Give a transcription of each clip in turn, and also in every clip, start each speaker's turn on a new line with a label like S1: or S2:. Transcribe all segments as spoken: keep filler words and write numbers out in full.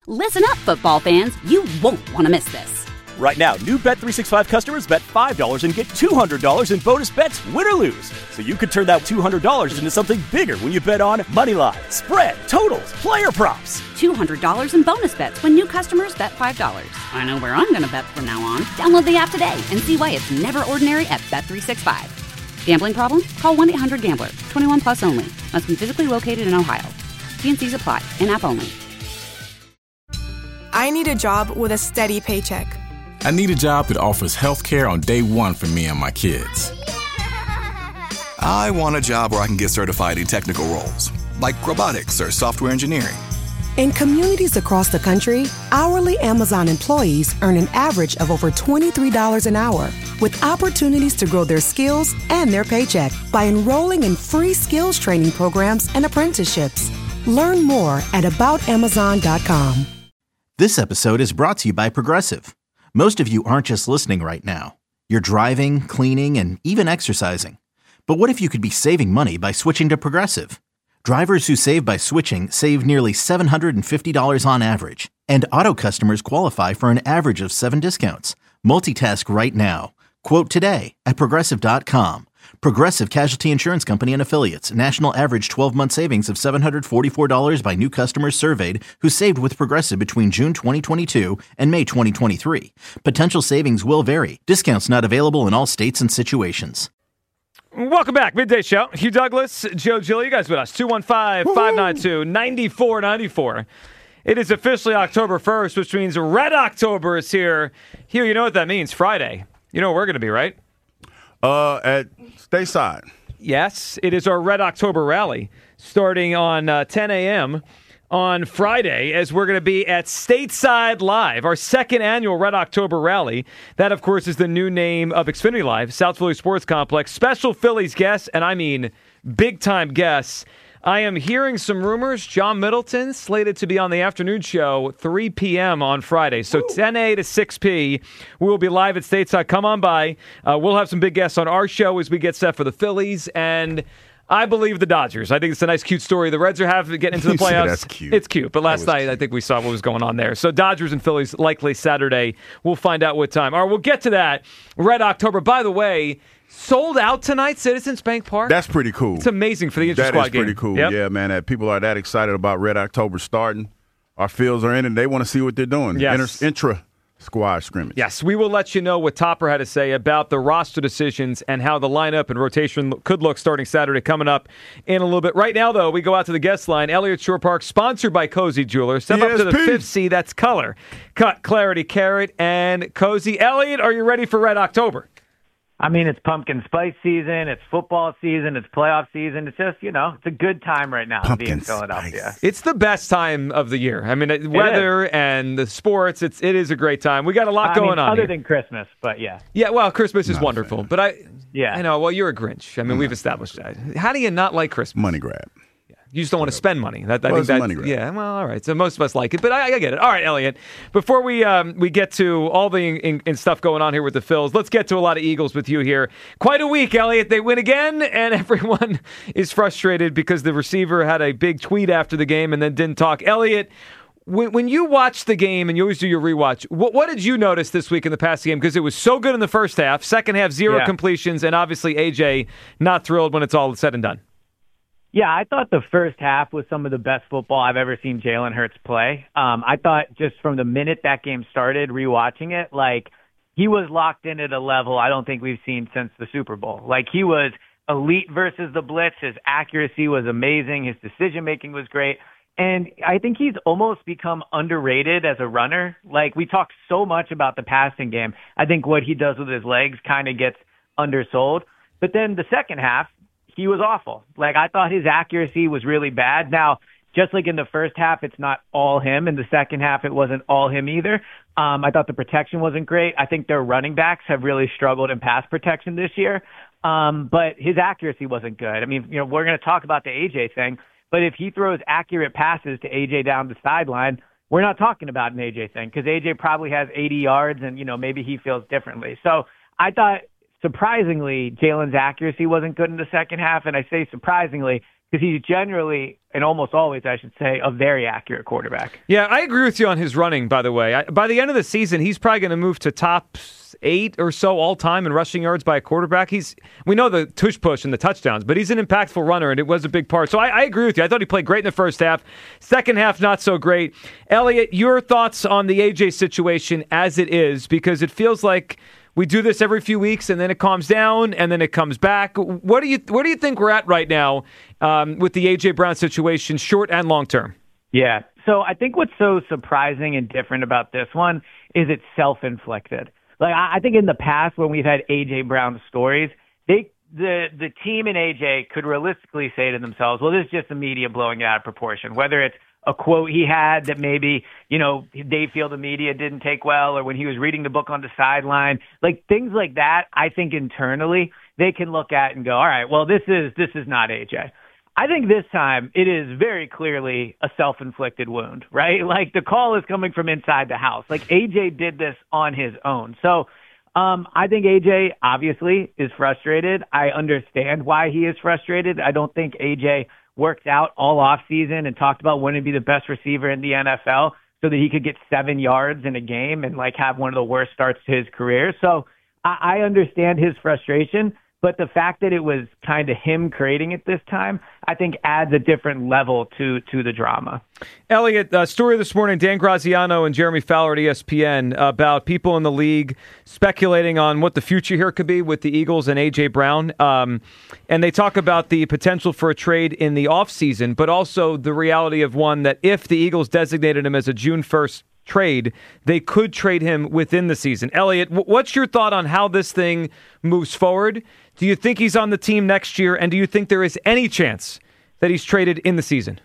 S1: Listen up, football fans. You won't want to miss this.
S2: Right now, new Bet three sixty-five customers bet five dollars and get two hundred dollars in bonus bets, win or lose. So you could turn that two hundred dollars into something bigger when you bet on money line, spread, totals, player props.
S1: two hundred dollars in bonus bets when new customers bet five dollars. I know where I'm going to bet from now on. Download the app today and see why it's never ordinary at Bet three sixty-five. Gambling problem? Call one eight hundred gambler. twenty-one plus only. Must be physically located in Ohio. T and C's apply. In-app only.
S3: I need a job with a steady paycheck.
S4: I need a job that offers health care on day one for me and my kids.
S5: I want a job where I can get certified in technical roles, like robotics or software engineering.
S6: In communities across the country, hourly Amazon employees earn an average of over twenty-three dollars an hour, with opportunities to grow their skills and their paycheck by enrolling in free skills training programs and apprenticeships. Learn more at about amazon dot com.
S7: This episode is brought to you by Progressive. Most of you aren't just listening right now. You're driving, cleaning, and even exercising. But what if you could be saving money by switching to Progressive? Drivers who save by switching save nearly seven hundred fifty dollars on average. And auto customers qualify for an average of seven discounts. Multitask right now. Quote today at progressive dot com. Progressive Casualty Insurance Company and Affiliates. National average twelve-month savings of seven hundred forty-four dollars by new customers surveyed who saved with Progressive between June twenty twenty-two and May twenty twenty-three. Potential savings will vary. Discounts not available in all states and situations.
S8: Welcome back. Midday Show. Hugh Douglas, Joe Gill, you guys with us. two one five, five nine two, nine four nine four. It is officially October first, which means Red October is here. Hugh, you know what that means. Friday. You know where we're going to be, right?
S9: Uh, at Stateside.
S8: Yes, it is our Red October rally starting on uh, ten a.m. on Friday, as we're going to be at Stateside Live, our second annual Red October rally. That, of course, is the new name of Xfinity Live, South Philly Sports Complex. Special Phillies guests, and I mean big-time guests. I am hearing some rumors. John Middleton slated to be on the afternoon show three p.m. on Friday. So ten a to six p. We will be live at Stateside. Come on by. Uh, we'll have some big guests on our show as we get set for the Phillies. And I believe the Dodgers. I think it's a nice, cute story. The Reds are having to get into the playoffs.
S9: That's cute.
S8: It's cute. But last night,
S9: cute.
S8: I think we saw what was going on there. So Dodgers and Phillies likely Saturday. We'll find out what time. All right, we'll get to that. Red October. By the way, sold out tonight, Citizens Bank Park.
S9: That's pretty cool.
S8: It's amazing for the inter-squad game.
S9: That is pretty cool.
S8: Yep.
S9: Yeah, man. That people are that excited about Red October starting. Our fields are in, and they want to see what they're doing.
S8: Yes.
S9: Inter- intra-squad scrimmage.
S8: Yes, we will let you know what Topper had to say about the roster decisions and how the lineup and rotation could look starting Saturday, coming up in a little bit. Right now, though, we go out to the guest line. Elliott Shore Park, sponsored by Cozy Jewelers. Step
S9: E S P.
S8: up to the fifth C, that's color. Cut, clarity, carrot, and Cozy. Elliott, are you ready for Red October?
S10: I mean, it's pumpkin spice season, it's football season, it's playoff season. It's just, you know, it's a good time right now
S9: Pumpkin
S10: to be in Philadelphia.
S9: spice.
S8: It's the best time of the year. I mean, weather and the sports, it's, it is a great time. We got a lot
S10: I
S8: going
S10: mean,
S8: on
S10: other
S8: here.
S10: than Christmas, but yeah.
S8: Yeah, well, Christmas is
S9: Not a
S8: wonderful.
S9: fan.
S8: But I,
S10: Yeah.
S8: I know, well, you're a Grinch. I mean, we've established that. How do you not like Christmas?
S9: Money grab.
S8: You just don't want to spend money. That, I
S9: Well,
S8: think
S9: it's a
S8: that,
S9: money grab.
S8: Yeah, well, all right. So most of us like it, but I, I get it. All right, Elliot. Before we um, we get to all the in, in stuff going on here with the Phils, let's get to a lot of Eagles with you here. Quite a week, Elliot. They win again, and everyone is frustrated because the receiver had a big tweet after the game and then didn't talk. Elliot, when, when you watch the game, and you always do your rewatch, what, what did you notice this week in the passing game? Because it was so good in the first half, second half, zero
S10: Yeah.
S8: completions, and obviously A J not thrilled when it's all said and done.
S10: Yeah, I thought the first half was some of the best football I've ever seen Jalen Hurts play. Um, I thought just from the minute that game started, rewatching it, like he was locked in at a level I don't think we've seen since the Super Bowl. Like he was elite versus the blitz. His accuracy was amazing. His decision-making was great. And I think he's almost become underrated as a runner. Like we talk so much about the passing game. I think what he does with his legs kind of gets undersold. But then the second half, he was awful. Like, I thought his accuracy was really bad. Now, just like in the first half, it's not all him. In the second half, it wasn't all him either. Um, I thought the protection wasn't great. I think their running backs have really struggled in pass protection this year. Um, but his accuracy wasn't good. I mean, you know, we're going to talk about the A J thing, but if he throws accurate passes to A J down the sideline, we're not talking about an A J thing because A J probably has eighty yards and, you know, maybe he feels differently. So I thought, surprisingly, Jalen's accuracy wasn't good in the second half, and I say surprisingly because he's generally, and almost always, I should say, a very accurate quarterback.
S8: Yeah, I agree with you on his running, by the way. I, by the end of the season, he's probably going to move to top eight or so all time in rushing yards by a quarterback. He's we know the tush push and the touchdowns, but he's an impactful runner, and it was a big part. So I, I agree with you. I thought he played great in the first half. Second half, not so great. Elliot, your thoughts on the A J situation as it is, because it feels like we do this every few weeks, and then it calms down, and then it comes back. What do you Where do you think we're at right now um, with the A J Brown situation, short and long term?
S10: Yeah. So I think what's so surprising and different about this one is it's self-inflicted. Like, I think in the past when we've had A J Brown stories, they the the team and A J could realistically say to themselves, well, this is just the media blowing it out of proportion, whether it's a quote he had that maybe, you know, they feel the media didn't take well, or when he was reading the book on the sideline, like things like that. I think internally they can look at and go, all right, well, this is this is not A J. I think this time it is very clearly a self-inflicted wound, right? Like the call is coming from inside the house. Like A J did this on his own. So um, I think A J obviously is frustrated. I understand why he is frustrated. I don't think A J worked out all offseason and talked about wanting to be the best receiver in the N F L so that he could get seven yards in a game and like have one of the worst starts to his career. So I, I understand his frustration. But the fact that it was kind of him creating it this time, I think adds a different level to to the drama.
S8: Elliot, uh, story this morning, Dan Graziano and Jeremy Fowler at E S P N about people in the league speculating on what the future here could be with the Eagles and A J Brown. Um, and they talk about the potential for a trade in the offseason, but also the reality of one that if the Eagles designated him as a June first trade, they could trade him within the season. Elliot, w- what's your thought on how this thing moves forward? Do you think he's on the team next year, and do you think there is any chance that he's traded in the season?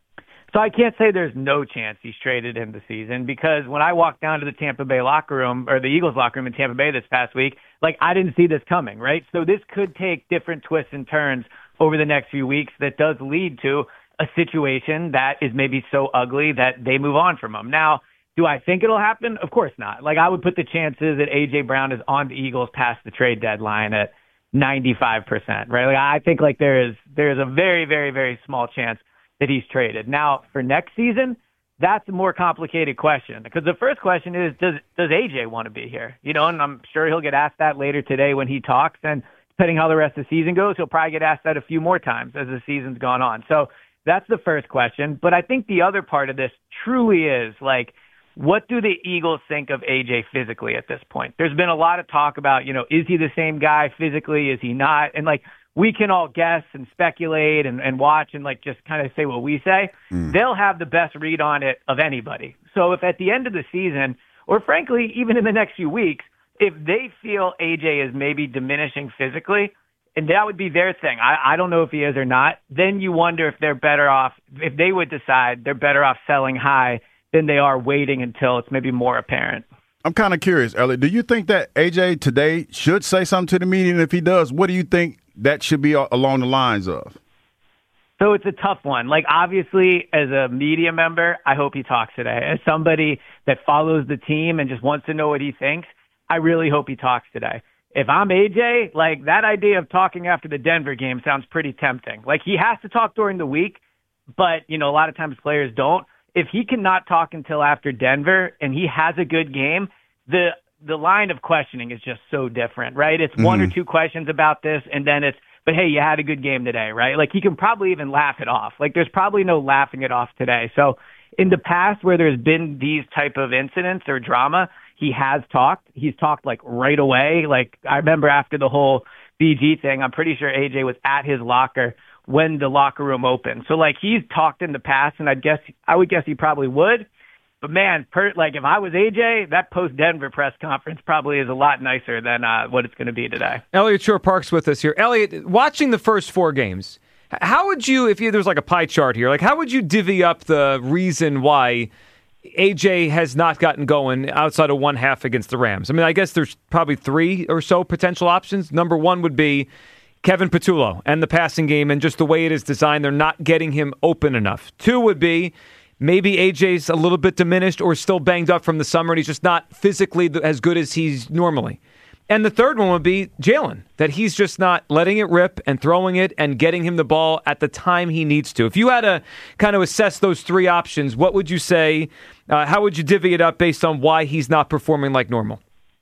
S10: So I can't say there's no chance he's traded in the season, because when I walked down to the Tampa Bay locker room, or the Eagles locker room in Tampa Bay this past week, like I didn't see this coming, right? So this could take different twists and turns over the next few weeks that does lead to a situation that is maybe so ugly that they move on from him. Now, do I think it'll happen? Of course not. Like I would put the chances that A J Brown is on the Eagles past the trade deadline at ninety-five percent, right? Like I think like there is there is a very, very, very small chance that he's traded. Now, for next season, that's a more complicated question, because the first question is, does does A J want to be here? You know, and I'm sure he'll get asked that later today when he talks, and depending how the rest of the season goes, he'll probably get asked that a few more times as the season's gone on. So that's the first question. But I think the other part of this truly is like, what do the Eagles think of A J physically at this point? There's been a lot of talk about, you know, is he the same guy physically? Is he not? And like, we can all guess and speculate and, and watch and like just kind of say what we say. Mm. They'll have the best read on it of anybody. So if at the end of the season, or frankly, even in the next few weeks, if they feel A J is maybe diminishing physically, and that would be their thing, I, I don't know if he is or not, then you wonder if they're better off, if they would decide they're better off selling high than they are waiting until it's maybe more apparent.
S9: I'm kind of curious, Elliot. Do you think that A J today should say something to the media? And if he does, what do you think that should be along the lines of?
S10: So it's a tough one. Like, obviously, as a media member, I hope he talks today. As somebody that follows the team and just wants to know what he thinks, I really hope he talks today. If I'm A J, like, that idea of talking after the Denver game sounds pretty tempting. Like, he has to talk during the week, but, you know, a lot of times players don't. If he cannot talk until after Denver and he has a good game, the the line of questioning is just so different, right? It's mm-hmm. one or two questions about this, and then it's, but hey, you had a good game today, right? Like, he can probably even laugh it off. Like, there's probably no laughing it off today. So in the past where there's been these type of incidents or drama, he has talked. He's talked, like, right away. Like, I remember after the whole B G thing, I'm pretty sure A J was at his locker when the locker room opened. So, like, he's talked in the past, and I'd guess, I would guess he probably would. But, man, per, like, if I was A J, that post-Denver press conference probably is a lot nicer than uh, what it's going to be today.
S8: Elliot Shore-Parks with us here. Elliot, watching the first four games, how would you, if you, there's like a pie chart here, like how would you divvy up the reason why A J has not gotten going outside of one half against the Rams? I mean, I guess there's probably three or so potential options. Number one would be Kevin Patullo and the passing game and just the way it is designed, they're not getting him open enough. Two would be maybe A J's a little bit diminished or still banged up from the summer and he's just not physically as good as he's normally. And the third one would be Jalen, that he's just not letting it rip and throwing it and getting him the ball at the time he needs to. If you had to kind of assess those three options, what would you say? Uh, how would you divvy it up based on why he's not performing like normal?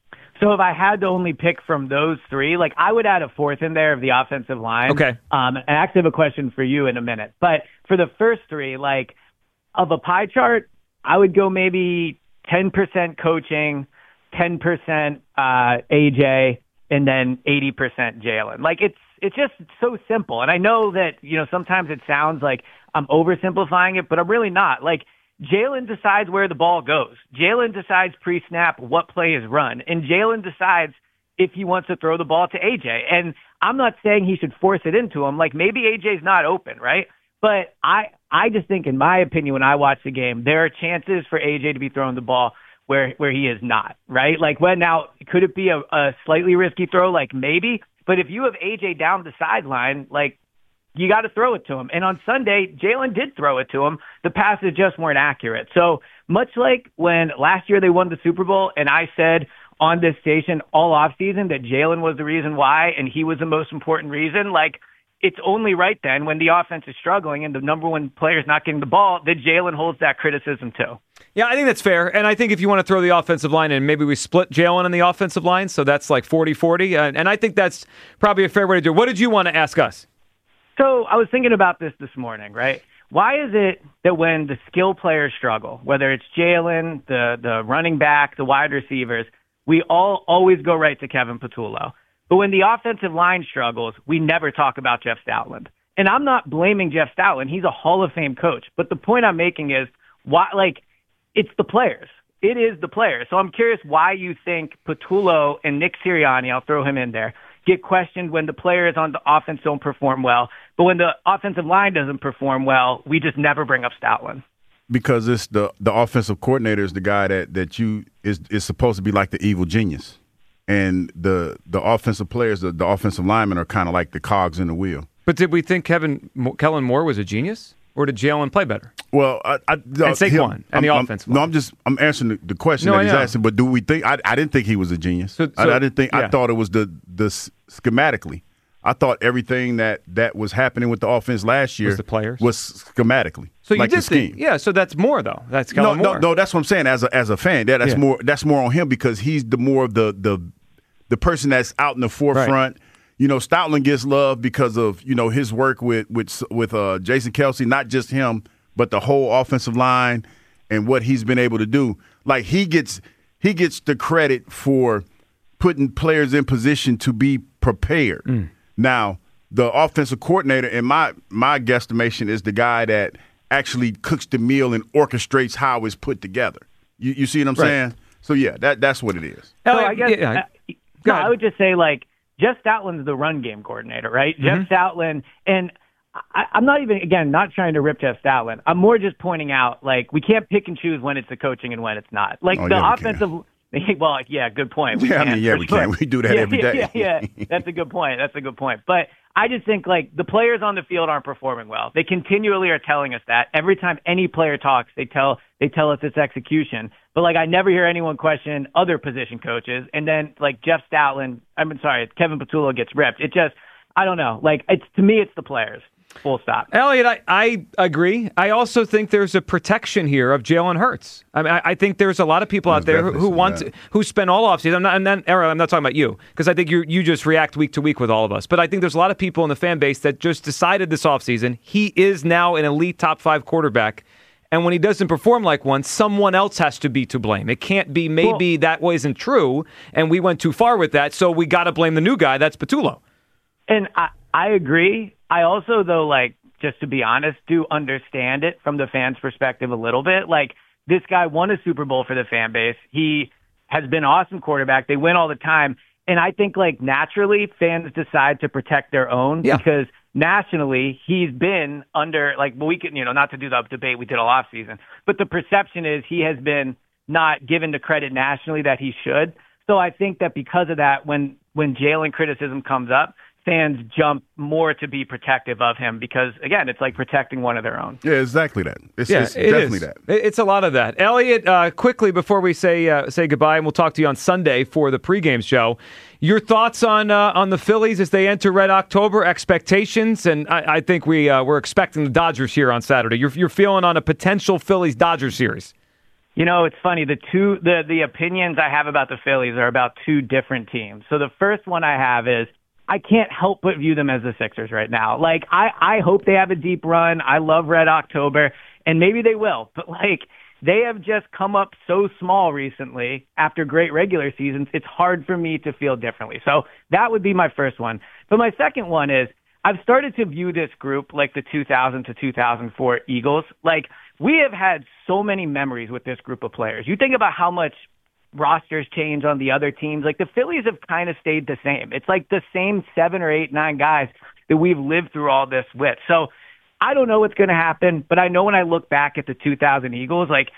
S10: So if I had to only pick from those three, like I would add a fourth in there of the offensive line.
S8: Okay.
S10: Um, and I actually have a question for you in a minute. But for the first three, like of a pie chart, I would go maybe ten percent coaching, ten percent uh, A J, and then eighty percent Jalen. Like it's it's just so simple. And I know that, you know, sometimes it sounds like I'm oversimplifying it, but I'm really not. Like Jalen decides where the ball goes. Jalen decides pre-snap what play is run. And Jalen decides if he wants to throw the ball to A J. And I'm not saying he should force it into him. Like maybe A J's not open, right? But I, I just think, in my opinion, when I watch the game, there are chances for A J to be throwing the ball where where he is not, right? Like, when now, could it be a, a slightly risky throw? Like, maybe. But if you have A J down the sideline, like, you got to throw it to him. And on Sunday, Jalen did throw it to him. The passes just weren't accurate. So much like when last year they won the Super Bowl and I said on this station all offseason that Jalen was the reason why and he was the most important reason, like, it's only right then when the offense is struggling and the number one player is not getting the ball that Jalen holds that criticism too.
S8: Yeah, I think that's fair. And I think if you want to throw the offensive line in, maybe we split Jalen on the offensive line. So that's like forty forty. And, and I think that's probably a fair way to do it. What did you want to ask us?
S10: So I was thinking about this this morning, right? Why is it that when the skill players struggle, whether it's Jalen, the, the running back, the wide receivers, we all always go right to Kevin Patullo? But when the offensive line struggles, we never talk about Jeff Stoutland. And I'm not blaming Jeff Stoutland. He's a Hall of Fame coach. But the point I'm making is, why? Like, it's the players. It is the players. So I'm curious why you think Patullo and Nick Sirianni, I'll throw him in there, get questioned when the players on the offense don't perform well. But when the offensive line doesn't perform well, we just never bring up Stoutland.
S9: Because it's the the offensive coordinator is the guy that, that you is is supposed to be like the evil genius. And the the offensive players, the, the offensive linemen are kind of like the cogs in the wheel.
S8: But did we think Kevin Kellen Moore was a genius? Or did Jalen play better?
S9: Well, I, I,
S8: and Saquon
S9: him,
S8: and the
S9: I'm,
S8: offensive
S9: I'm, No, I'm just I'm answering the, the question
S8: no,
S9: that he's asking. But do we think? I, I didn't think he was a genius. So, so, I, I didn't think. Yeah. I thought it was the the schematically. I thought everything that, that was happening with the offense last year
S8: was the players
S9: was schematically.
S8: So you
S9: like
S8: did
S9: the scheme.
S8: think, yeah. So that's more though. That's Kellen
S9: no,
S8: Moore.
S9: no, no. That's what I'm saying. As a as a fan, that, that's
S8: yeah.
S9: more that's more on him because he's the more of the the the person that's out in the forefront. Right. You know, Stoutland gets love because of you know his work with with with uh, Jason Kelce, not just him, but the whole offensive line and what he's been able to do. Like he gets he gets the credit for putting players in position to be prepared. Mm. Now, the offensive coordinator, in my my guesstimation, is the guy that actually cooks the meal and orchestrates how it's put together. You, you see what I'm right. saying? So yeah, that that's what it is.
S10: So I guess yeah. uh, no, I would just say like Jeff Stoutland's the run game coordinator, right? Mm-hmm. Jeff Stoutland, and I, I'm not even again not trying to rip Jeff Stoutland. I'm more just pointing out like we can't pick and choose when it's the coaching and when it's not. Like
S9: oh,
S10: the
S9: yeah,
S10: offensive. Well, yeah, good point. We
S9: yeah,
S10: can,
S9: I mean, yeah, we sure. can. We do that
S10: yeah,
S9: every day.
S10: Yeah, yeah, that's a good point. That's a good point. But I just think, like, the players on the field aren't performing well. They continually are telling us that. Every time any player talks, they tell they tell us it's execution. But, like, I never hear anyone question other position coaches. And then, like, Jeff Stoutland, I'm sorry, Kevin Patullo gets ripped. It just, I don't know. Like, it's to me, it's the players. Full stop.
S8: Elliot, I, I agree. I also think there's a protection here of Jalen Hurts. I mean, I, I think there's a lot of people
S9: there's
S8: out there who, who want to, who spend all offseason. I'm not, and then, Aaron, I'm not talking about you because I think you you just react week to week with all of us. But I think there's a lot of people in the fan base that just decided this offseason he is now an elite top five quarterback. And when he doesn't perform like one, someone else has to be to blame. It can't be maybe well, that wasn't true and we went too far with that, so we got to blame the new guy. That's Patullo.
S10: And I, I agree. I also, though, like, just to be honest, do understand it from the fans' perspective a little bit. Like, this guy won a Super Bowl for the fan base. He has been an awesome quarterback. They win all the time. And I think, like, naturally, fans decide to protect their own yeah. because nationally, he's been under, like, we can, you know, not to do the debate we did all offseason, but the perception is he has been not given the credit nationally that he should. So I think that because of that, when, when Jalen criticism comes up, fans jump more to be protective of him because, again, it's like protecting one of their own.
S9: Yeah, exactly that. It's,
S8: yeah,
S9: it's
S8: it
S9: definitely
S8: is.
S9: that.
S8: It's a lot of that. Elliot, uh, quickly before we say uh, say goodbye, and we'll talk to you on Sunday for the pregame show. Your thoughts on uh, on the Phillies as they enter Red October, expectations, and I, I think we uh, we're expecting the Dodgers here on Saturday. You're you're feeling on a potential Phillies-Dodgers series.
S10: You know, it's funny. The two the the opinions I have about the Phillies are about two different teams. So the first one I have is I can't help but view them as the Sixers right now. Like I I hope they have a deep run. I love Red October, and maybe they will. But like they have just come up so small recently after great regular seasons. It's hard for me to feel differently. So that would be my first one. But my second one is I've started to view this group like the two thousand to two thousand four Eagles. Like we have had so many memories with this group of players. You think about how much rosters change on the other teams. Like the Phillies have kind of stayed the same. It's like the same seven or eight, nine guys that we've lived through all this with. So I don't know what's going to happen, but I know when I look back at the two thousand Eagles, like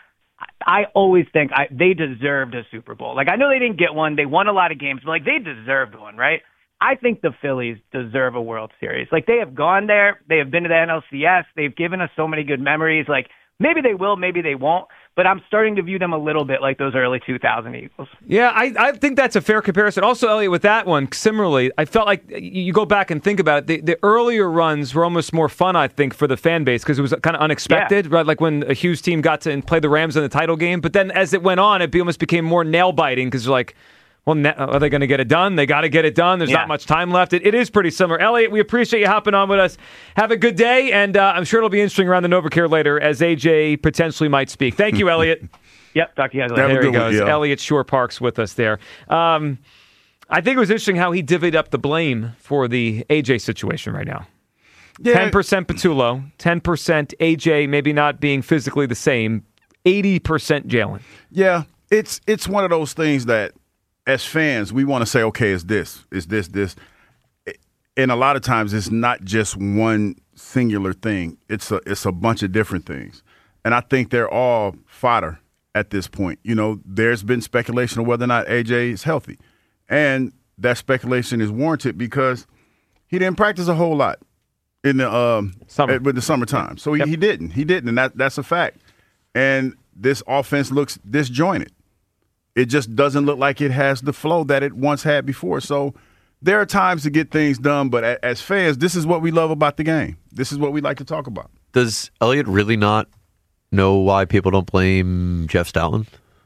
S10: I always think I, they deserved a Super Bowl. Like I know they didn't get one. They won a lot of games, but like they deserved one, right? I think the Phillies deserve a World Series. Like they have gone there. They have been to the N L C S. They've given us so many good memories. Like maybe they will, maybe they won't. But I'm starting to view them a little bit like those early two thousand Eagles.
S8: Yeah, I, I think that's a fair comparison. Also, Elliot, with that one, similarly, I felt like you go back and think about it, the, the earlier runs were almost more fun, I think, for the fan base because it was kind of unexpected, yeah. right? Like when a Hughes team got to play the Rams in the title game. But then as it went on, it almost became more nail-biting because you're like, well, are they going to get it done? They got to get it done. There's yeah. not much time left. It, it is pretty similar. Elliot, we appreciate you hopping on with us. Have a good day, and uh, I'm sure it'll be interesting around the NovaCare later as A J potentially might speak. Thank you, Elliot.
S10: Yep, talk to you guys later.
S8: There he goes.
S9: One, yeah.
S8: Elliot Shore Parks with us there. Um, I think it was interesting how he divvied up the blame for the A J situation right now. Yeah. ten percent Patullo, ten percent A J maybe not being physically the same, eighty percent Jalen.
S9: Yeah, it's it's one of those things that as fans, we want to say, okay, it's this, it's this, this. And a lot of times it's not just one singular thing. It's a it's a bunch of different things. And I think they're all fodder at this point. You know, there's been speculation of whether or not A J is healthy. And that speculation is warranted because he didn't practice a whole lot in the um Summer. with the summertime. So he, yep. he didn't. He didn't, and that that's a fact. And this offense looks disjointed. It just doesn't look like it has the flow that it once had before. So there are times to get things done, but as fans, this is what we love about the game. This is what we like to talk about.
S11: Does Elliot really not know why people don't blame Jeff Stoutland?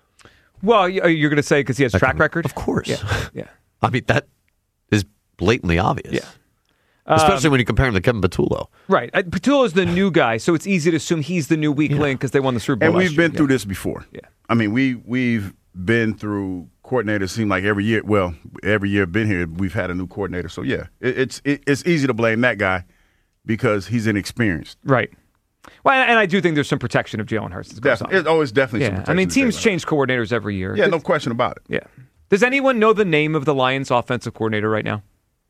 S8: Well, you're going to say because he has
S11: that
S8: track
S11: kind of,
S8: record?
S11: Of course.
S8: Yeah. yeah.
S11: I mean, that is blatantly obvious.
S8: Yeah.
S11: Especially
S8: um,
S11: when you compare him to Kevin Patullo.
S8: Right. Uh, Patullo's the new guy, so it's easy to assume he's the new weak yeah. link because they won the Super Bowl.
S9: And we've
S8: last
S9: been
S8: year.
S9: through
S8: yeah.
S9: this before.
S8: Yeah.
S9: I mean, we, we've been through coordinators, seem like every year. Well, every year I've been here, we've had a new coordinator. So, yeah, it, it's it, it's easy to blame that guy because he's inexperienced.
S8: Right. Well, and I do think there's some protection of Jalen Hurts.
S9: Definitely. It's always definitely
S8: yeah.
S9: some protection.
S8: I mean, teams
S9: Jalen
S8: change coordinators every year.
S9: Yeah,
S8: Does,
S9: no question about it.
S8: Yeah. Does anyone know the name of the Lions offensive coordinator right now?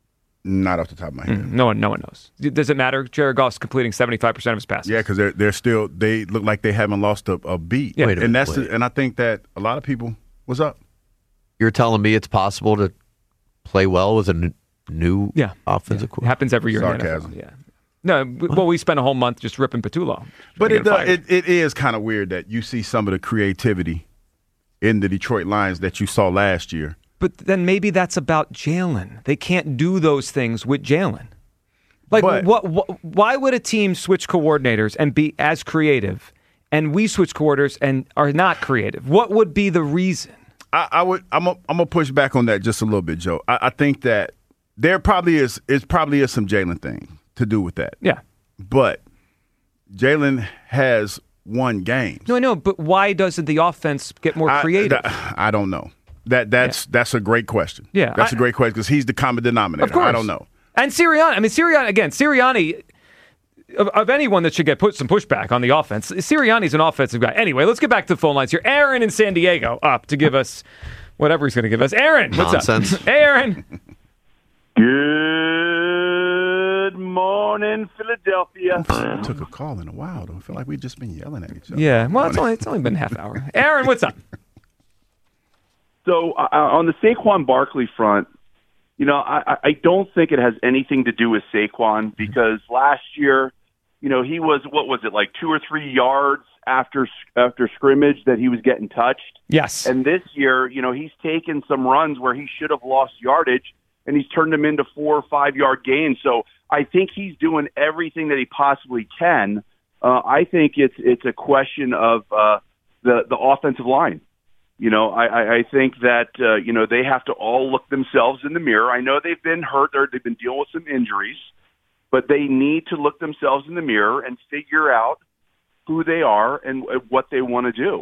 S9: Not off the top of my head.
S8: Mm, no one, no one knows. Does it matter? Jared Goff's completing seventy-five percent of his passes.
S9: Yeah, because they're they're still they look like they haven't lost a, a beat.
S8: Yeah.
S11: Wait a
S9: and
S11: minute,
S9: that's
S11: wait.
S9: the, and I think that a lot of people. What's up?
S11: You're telling me it's possible to play well with a n- new
S8: yeah.
S11: offensive
S8: yeah.
S11: coordinator?
S8: It happens every year.
S9: Sarcasm.
S8: In the N F L. Yeah. No, well, we spent a whole month just ripping Patullo.
S9: But it, uh, it it is kind of weird that you see some of the creativity in the Detroit Lions that you saw last year.
S8: But then maybe that's about Jalen. They can't do those things with Jalen. Like,
S9: but,
S8: what, what? Why would a team switch coordinators and be as creative, and we switch coordinators and are not creative? What would be the reason?
S9: I, I would. I'm. A, I'm gonna push back on that just a little bit, Joe. I, I think that there probably is. It probably is some Jalen thing to do with that.
S8: Yeah.
S9: But Jalen has won games.
S8: No, I know. But why doesn't the offense get more creative?
S9: I, that, I don't know. That that's yeah. that's a great question.
S8: Yeah,
S9: that's
S8: I,
S9: a great question because he's the common denominator.
S8: Of course.
S9: I don't know.
S8: And Sirianni. I mean, Sirianni again. Sirianni. Of, of anyone that should get put some pushback on the offense, Sirianni's an offensive guy. Anyway, let's get back to the phone lines here. Aaron in San Diego up to give us whatever he's going to give us. Aaron, what's
S11: Nonsense.
S8: up? Hey, Aaron.
S12: Good morning, Philadelphia.
S9: I took a call in a while, though. I feel like we've just been yelling at each other.
S8: Yeah, well, it's only, it's only been a half hour. Aaron, what's up?
S12: So, uh, on the Saquon Barkley front, you know, I, I don't think it has anything to do with Saquon because last year, you know, he was, what was it, like two or three yards after after scrimmage that he was getting touched.
S8: Yes.
S12: And this year, you know, he's taken some runs where he should have lost yardage, and he's turned them into four or five-yard gains. So I think he's doing everything that he possibly can. Uh, I think it's it's a question of uh, the the offensive line. You know, I, I think that uh, you know they have to all look themselves in the mirror. I know they've been hurt or they've been dealing with some injuries, but they need to look themselves in the mirror and figure out who they are and what they want to do.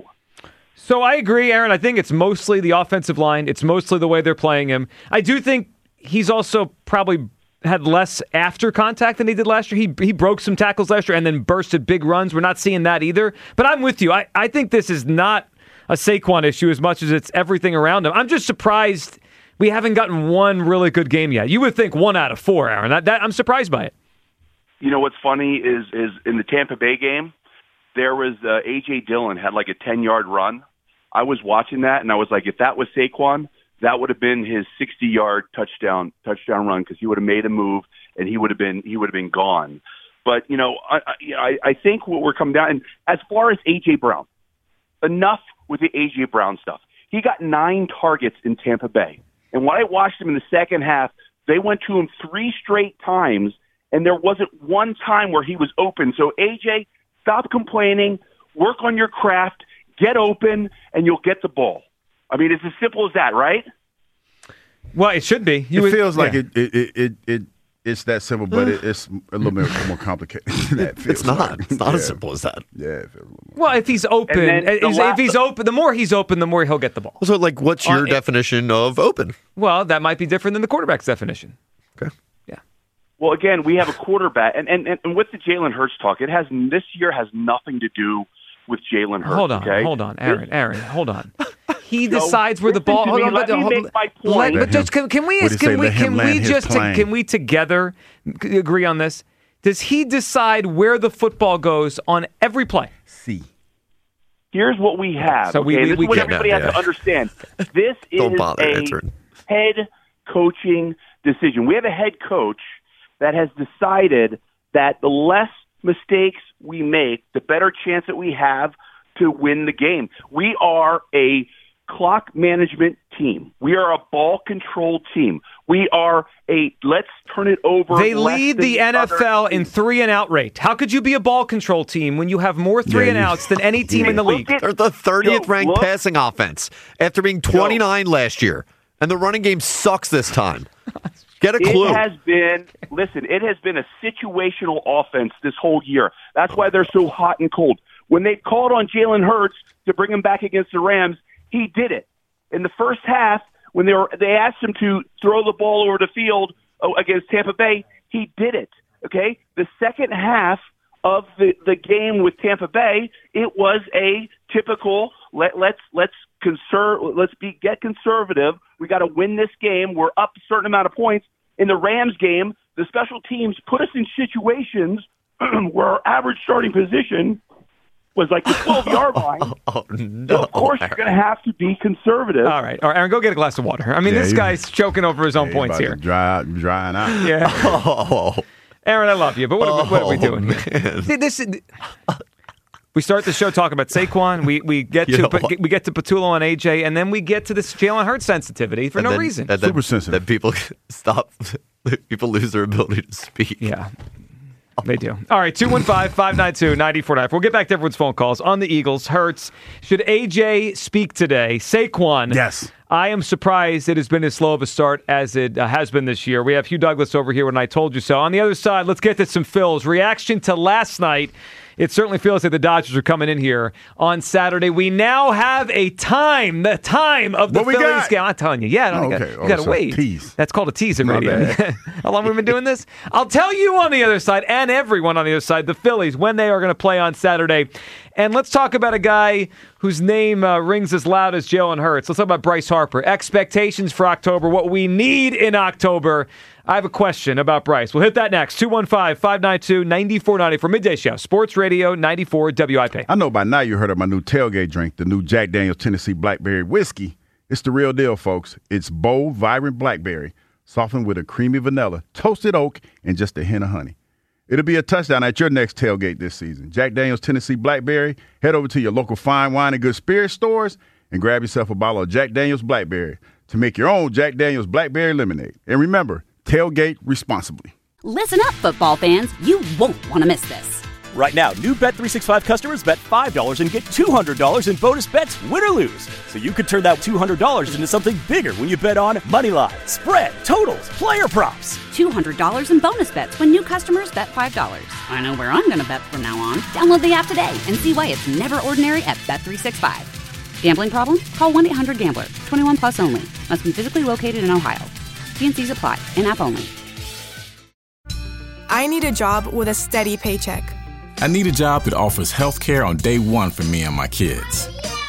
S8: So I agree, Aaron. I think it's mostly the offensive line. It's mostly the way they're playing him. I do think he's also probably had less after contact than he did last year. He he broke some tackles last year and then bursted big runs. We're not seeing that either. But I'm with you. I, I think this is not a Saquon issue as much as it's everything around him. I'm just surprised we haven't gotten one really good game yet. You would think one out of four, Aaron. That, that, I'm surprised by it.
S12: You know what's funny is is in the Tampa Bay game, there was uh, A J Dillon had like a ten-yard run. I was watching that, and I was like, if that was Saquon, that would have been his sixty-yard touchdown touchdown run because he would have made a move and he would have been he would have been gone. But you know, I I, I think what we're coming down, and as far as A J Brown, enough with the A J Brown stuff. He got nine targets in Tampa Bay, and when I watched him in the second half, they went to him three straight times, and there wasn't one time where he was open. So A J, stop complaining, work on your craft, get open, and you'll get the ball. I mean, it's as simple as that, right?
S8: Well, it should be.
S9: You it would, feels like
S8: yeah.
S9: it, it, it, it, it's that simple, but it, it's a little bit more complicated than that. Feels
S11: it's not.
S9: Like.
S11: It's not
S9: yeah.
S11: as simple as that.
S9: Yeah. It feels a little more.
S8: Well, if he's open, if, if he's open, the more he's open, the more he'll get the ball.
S11: So, like, what's your
S8: uh,
S11: definition it, of open?
S8: Well, that might be different than the quarterback's definition.
S11: Okay.
S8: Yeah.
S12: Well, again, we have a quarterback, and, and, and with the Jalen Hurts talk, it has this year has nothing to do with Jalen Hurts.
S8: Hold on,
S12: okay?
S8: hold on, Aaron, Aaron, hold on. He
S12: No,
S8: decides where the ball. Hold
S12: me,
S8: on,
S12: let
S8: but,
S12: me
S8: hold,
S12: make my
S8: let,
S12: point.
S8: but just can, can we
S9: What do you
S8: can
S9: say,
S8: we
S9: let him
S8: can
S9: land
S8: we
S9: his
S8: just
S9: plane.
S8: can we together agree on this? Does he decide where the football goes on every play?
S9: See.
S12: Here's what we have.
S8: So we-
S12: okay?
S8: we-
S12: this
S8: we
S12: is what
S8: get
S12: everybody
S11: that,
S12: has
S11: yeah.
S12: to understand. This
S11: Don't
S12: is
S11: bother
S12: a
S11: answering.
S12: head coaching decision. We have a head coach that has decided that the less mistakes we make, the better chance that we have to win the game. We are a clock management team. We are a ball control team. We are a let's turn it over.
S8: They
S12: less
S8: lead
S12: than
S8: the N F L in three and out rate. How could you be a ball control team when you have more three
S9: Yeah,
S8: and
S9: you-
S8: outs than any team
S12: Yeah.
S8: in the league?
S12: Look at-
S11: They're the thirtieth
S12: Yo,
S11: ranked
S12: look.
S11: passing offense after being twenty-nine last year, and the running game sucks this time. Get a clue.
S12: It has been, listen, it has been a situational offense this whole year. That's why they're so hot and cold. When they called on Jalen Hurts to bring him back against the Rams, he did it. In the first half, when they were, they asked him to throw the ball over the field oh, against Tampa Bay, he did it. Okay? The second half of the, the game with Tampa Bay, it was a typical let, let's let's conserve let's be get conservative. We got to win this game. We're up a certain amount of points. In the Rams game, the special teams put us in situations where our average starting position was like the twelve-yard line.
S11: Oh, no.
S12: So of course, you're going to have to be conservative.
S8: All right, all right, Aaron, go get a glass of water. I mean,
S9: Yeah,
S8: this
S9: you-
S8: guy's choking over his own
S9: Yeah,
S8: points
S9: about
S8: here.
S9: to Dry out, drying out.
S8: Yeah,
S11: Oh,
S8: Aaron, I love you, but what, are, we- what are we
S11: Oh,
S8: doing here?
S11: man.
S8: See, This, we start the show talking about Saquon. We we get
S11: You
S8: to
S11: know what?
S8: we get to Patullo and A J, and then we get to this Jalen Hurts sensitivity for
S11: And
S8: no
S11: then-
S8: reason.
S11: and then-
S9: Super sensitive.
S11: Then people stop. People lose their ability to speak.
S8: Yeah. They do. All right, two one five, five nine two, nine four nine four. We'll get back to everyone's phone calls on the Eagles. Hurts. Should A J speak today? Saquon.
S9: Yes.
S8: I am surprised it has been as slow of a start as it uh, has been this year. We have Hugh Douglas over here when I told you so. On the other side, let's get to some Phil's reaction to last night. It certainly feels like the Dodgers are coming in here on Saturday. We now have a time, the time of the
S9: What we
S8: Phillies
S9: got?
S8: game. I'm telling you, yeah, I don't
S9: Oh,
S8: got,
S9: okay.
S8: you
S9: Oh,
S8: got to
S9: so
S8: wait.
S9: tease.
S8: That's called a tease in
S9: My
S8: radio.
S9: bad.
S8: How long have we been doing this? I'll tell you on the other side, and everyone on the other side, the Phillies, when they are going to play on Saturday. And let's talk about a guy whose name uh, rings as loud as Jalen Hurts. Let's talk about Bryce Harper. Expectations for October, what we need in October. I have a question about Bryce. We'll hit that next. two one five, five nine two, nine four nine zero for Midday Show. Sports Radio ninety-four W I P.
S9: I know by now you heard of my new tailgate drink, the new Jack Daniel's Tennessee Blackberry Whiskey. It's the real deal, folks. It's bold, vibrant blackberry, softened with a creamy vanilla, toasted oak, and just a hint of honey. It'll be a touchdown at your next tailgate this season. Jack Daniel's Tennessee Blackberry. Head over to your local fine wine and good spirits stores and grab yourself a bottle of Jack Daniel's Blackberry to make your own Jack Daniel's Blackberry lemonade. And remember, tailgate responsibly.
S1: Listen up, football fans. You won't want to miss this.
S2: Right now, new Bet three sixty-five customers bet five dollars and get two hundred dollars in bonus bets, win or lose. So you could turn that two hundred dollars into something bigger when you bet on Moneyline, spread, totals, player props.
S1: two hundred dollars in bonus bets when new customers bet five dollars. I know where I'm going to bet from now on. Download the app today and see why it's never ordinary at Bet three sixty-five. Gambling problem? Call one eight hundred gambler. twenty-one plus only. Must be physically located in Ohio. T and C's apply. In-app only.
S3: I need a job with a steady paycheck.
S4: I need a job that offers health care on day one for me and my kids.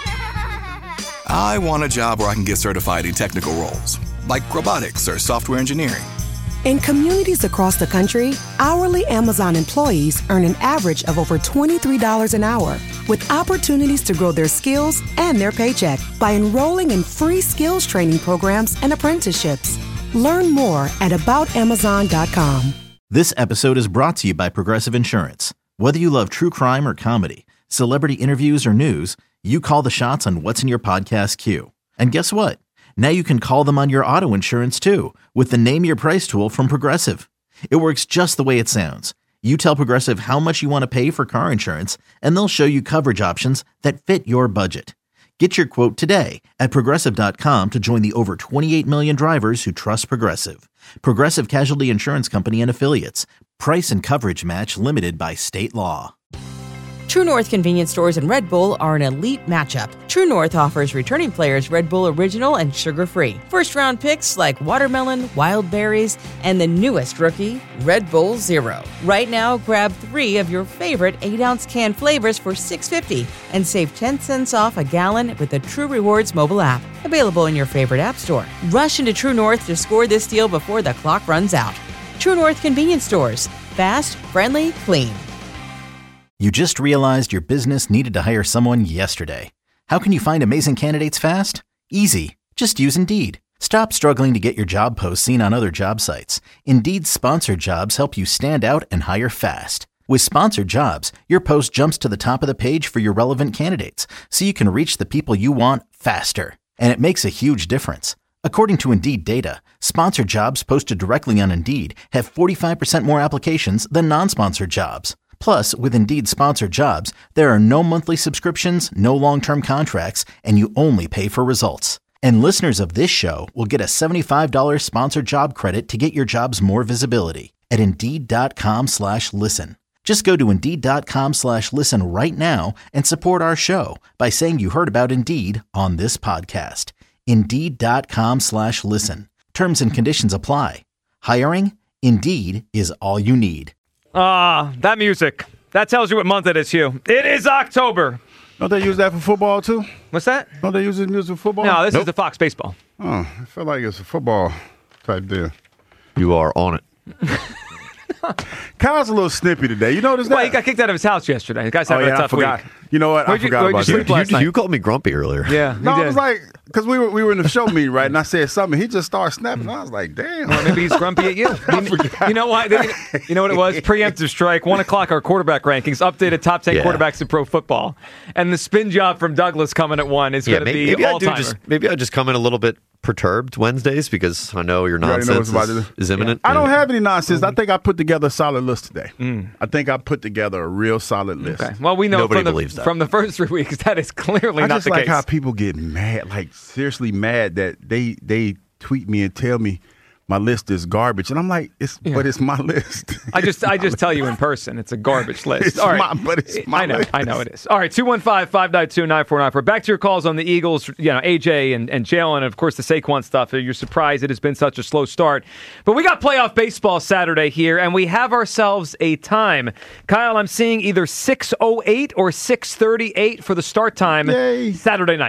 S5: I want a job where I can get certified in technical roles, like robotics or software engineering.
S6: In communities across the country, hourly Amazon employees earn an average of over twenty-three dollars an hour, with opportunities to grow their skills and their paycheck by enrolling in free skills training programs and apprenticeships. Learn more at about amazon dot com.
S7: This episode is brought to you by Progressive Insurance. Whether you love true crime or comedy, celebrity interviews or news, you call the shots on what's in your podcast queue. And guess what? Now you can call them on your auto insurance too with the Name Your Price tool from Progressive. It works just the way it sounds. You tell Progressive how much you want to pay for car insurance, and they'll show you coverage options that fit your budget. Get your quote today at Progressive dot com to join the over twenty-eight million drivers who trust Progressive. Progressive Casualty Insurance Company and Affiliates. Price and coverage match limited by state law.
S13: True North convenience stores and Red Bull are an elite matchup. True North offers returning players Red Bull Original and sugar-free. First-round picks like watermelon, wild berries, and the newest rookie, Red Bull Zero. Right now, grab three of your favorite eight-ounce can flavors for six dollars and fifty cents and save ten cents off a gallon with the True Rewards mobile app. Available in your favorite app store. Rush into True North to score this deal before the clock runs out. True North convenience stores. Fast, friendly, clean.
S7: You just realized your business needed to hire someone yesterday. How can you find amazing candidates fast? Easy. Just use Indeed. Stop struggling to get your job posts seen on other job sites. Indeed's sponsored jobs help you stand out and hire fast. With sponsored jobs, your post jumps to the top of the page for your relevant candidates, so you can reach the people you want faster. And it makes a huge difference. According to Indeed data, sponsored jobs posted directly on Indeed have forty-five percent more applications than non-sponsored jobs. Plus, with Indeed sponsored jobs, there are no monthly subscriptions, no long-term contracts, and you only pay for results. And listeners of this show will get a seventy-five dollars sponsored job credit to get your jobs more visibility at Indeed.com slash listen. Just go to Indeed.com slash listen right now and support our show by saying you heard about Indeed on this podcast. Indeed.com slash listen. Terms and conditions apply. Hiring? Indeed is all you need.
S8: Ah, uh, that music. That tells you what month it is, Hugh. It is October.
S9: Don't they use that for football, too?
S8: What's that?
S9: Don't they use this music for football?
S8: No, this
S11: Nope.
S8: is the Fox Baseball.
S9: Oh, I feel like it's a football type deal.
S11: You are on it.
S9: Kyle's a little snippy today. You notice that?
S8: Well, he got kicked out of his house yesterday. The guy's
S9: oh,
S8: having
S9: yeah,
S8: a tough
S9: I forgot.
S8: week.
S9: You know what?
S8: Where'd
S9: I
S8: you,
S9: forgot
S8: where'd
S9: about
S8: you
S9: that.
S8: sleep last
S11: you,
S8: night?
S11: you called me grumpy earlier.
S8: Yeah,
S9: No,
S8: did.
S9: I was like, because we were we were in the show meeting, right? And I said something. He just started snapping. I was like, damn.
S8: Well, maybe he's grumpy at you. you, you know what? You know what it was? Preemptive strike. One o'clock. Our quarterback rankings. Updated top ten
S11: Yeah.
S8: quarterbacks in pro football. And the spin job from Douglas coming at one is
S11: Yeah,
S8: going to
S11: maybe,
S8: be
S11: maybe I
S8: all
S11: do
S8: timer.
S11: just maybe I just come in a little bit perturbed Wednesdays because I know your
S9: You already know
S11: nonsense
S9: what's about
S11: is,
S9: to-
S11: is imminent.
S9: I don't
S11: Yeah.
S9: have any nonsense. I think I put together a solid list today. I think I put together a real solid list.
S8: Okay. Well, we know
S11: Nobody
S8: from the,
S11: believes that.
S8: from the first three weeks that is clearly
S9: I
S8: not
S9: just
S8: the
S9: like
S8: case.
S9: how people get mad, like seriously mad that they they tweet me and tell me my list is garbage, and I'm like, it's
S8: Yeah.
S9: but it's my list.
S8: I just I just tell you in person, it's a garbage list.
S9: It's
S8: All right.
S9: my- but it's my
S8: I know,
S9: list.
S8: I know it is. All right, two one five, five nine two, nine four nine four. Back to your calls on the Eagles, you know, A J and, and Jalen, and of course the Saquon stuff. You're surprised it has been such a slow start. But we got playoff baseball Saturday here, and we have ourselves a time. Kyle, I'm seeing either six oh eight or six thirty-eight for the start time
S9: Yay.
S8: Saturday night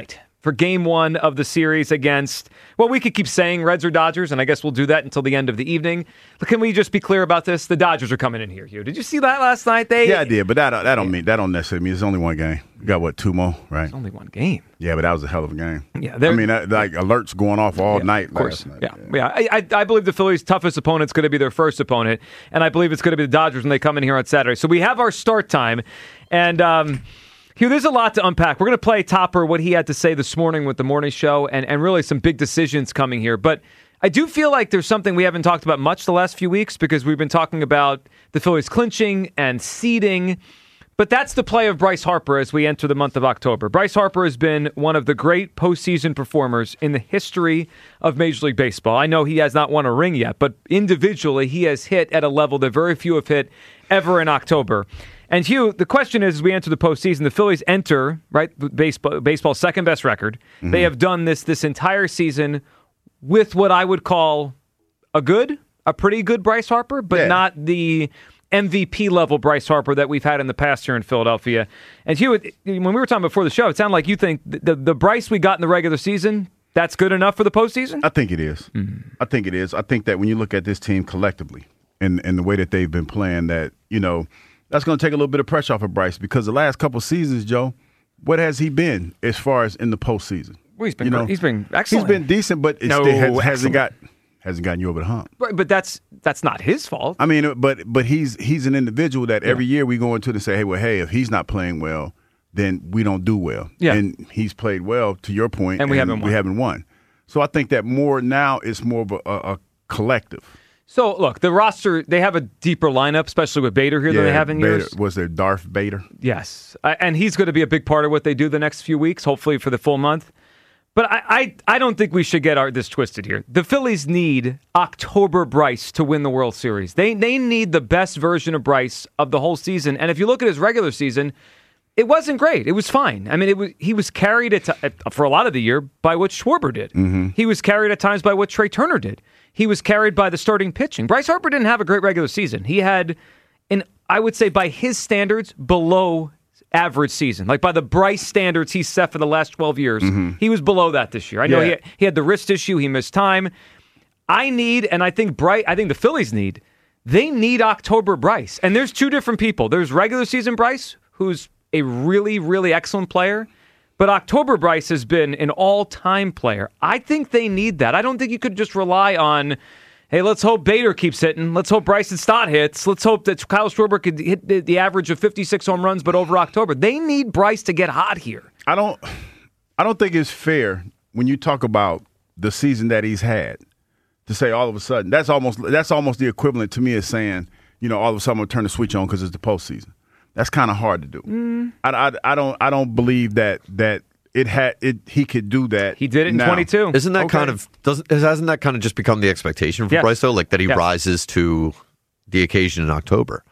S8: for game one of the series against, well, we could keep saying Reds or Dodgers, and I guess we'll do that until the end of the evening. But can we just be clear about this? The Dodgers are coming in here, Hugh. Did you see that last night? They
S9: Yeah, I did, but that, that don't mean that don't necessarily mean it's only one game. We got, what, two more, right?
S8: It's only one game.
S9: Yeah, but that was a hell of a game.
S8: Yeah,
S9: I mean, that, like, alerts going off all
S8: yeah,
S9: night
S8: of course.
S9: last night.
S8: Yeah, yeah. I, I, I believe the Phillies' toughest opponent is going to be their first opponent, and I believe it's going to be the Dodgers when they come in here on Saturday. So we have our start time, and um, Hugh, there's a lot to unpack. We're going to play Topper, what he had to say this morning with the morning show, and, and really some big decisions coming here. But I do feel like there's something we haven't talked about much the last few weeks because we've been talking about the Phillies clinching and seeding. But that's the play of Bryce Harper as we enter the month of October. Bryce Harper has been one of the great postseason performers in the history of Major League Baseball. I know he has not won a ring yet, but individually he has hit at a level that very few have hit ever in October. And Hugh, the question is, as we enter the postseason, the Phillies enter, right, baseball, baseball's second best record. Mm-hmm. They have done this this entire season with what I would call a good, a pretty good Bryce Harper, but yeah. not the M V P level Bryce Harper that we've had in the past here in Philadelphia. And Hugh, when we were talking before the show, it sounded like you think the, the, the Bryce we got in the regular season, that's good enough for the postseason?
S9: I think it is. Mm-hmm. I think it is. I think that when you look at this team collectively and, and the way that they've been playing, that, you know, that's going to take a little bit of pressure off of Bryce because the last couple seasons, Joe, what has he been as far as in the postseason?
S8: Well, he's been
S9: you know,
S8: he's been excellent.
S9: He's been decent, but it
S8: no,
S9: still has, hasn't got hasn't gotten you over the hump.
S8: Right, but that's that's not his fault.
S9: I mean, but but he's he's an individual that every yeah. year we go into and say, hey, well, hey, if he's not playing well, then we don't do well.
S8: Yeah.
S9: And he's played well, to your point,
S8: and we and haven't won.
S9: we haven't won. So I think that more now it's more of a, a, a collective.
S8: So, look, the roster, they have a deeper lineup, especially with Bader here
S9: yeah,
S8: than they have in
S9: Bader,
S8: years.
S9: Was there Darth Bader?
S8: Yes. I, and he's going to be a big part of what they do the next few weeks, hopefully for the full month. But I, I, I don't think we should get our, this twisted here. The Phillies need October Bryce to win the World Series. They, they need the best version of Bryce of the whole season. And if you look at his regular season, it wasn't great. It was fine. I mean, it was, he was carried at t- for a lot of the year by what Schwarber did.
S9: Mm-hmm.
S8: He was carried at times by what Trey Turner did. He was carried by the starting pitching. Bryce Harper didn't have a great regular season. He had, an, I would say by his standards, below average season. Like by the Bryce standards he's set for the last twelve years, mm-hmm. he was below that this year. I know yeah. he, he had the wrist issue. He missed time. I need, and I think Bryce, I think the Phillies need, they need October Bryce. And there's two different people. There's regular season Bryce, who's a really, really excellent player. But October Bryce has been an all-time player. I think they need that. I don't think you could just rely on, hey, let's hope Bader keeps hitting. Let's hope Bryson Stott hits. Let's hope that Kyle Schwarber could hit the, the average of fifty-six home runs, but over October. They need Bryce to get hot here.
S9: I don't I don't think it's fair when you talk about the season that he's had to say all of a sudden. That's almost that's almost the equivalent to me as saying, you know, all of a sudden I'm going to turn the switch on because it's the postseason. That's kind of hard to do.
S8: Mm.
S9: I, I, I don't I don't believe that that it had it he could do that.
S8: He did it in
S9: now.
S8: twenty-two.
S11: Isn't that
S9: Okay.
S11: kind of doesn't hasn't that kind of just become the expectation for
S8: Yes.
S11: Bryce though? Like that he
S8: Yes.
S11: rises to the occasion in October.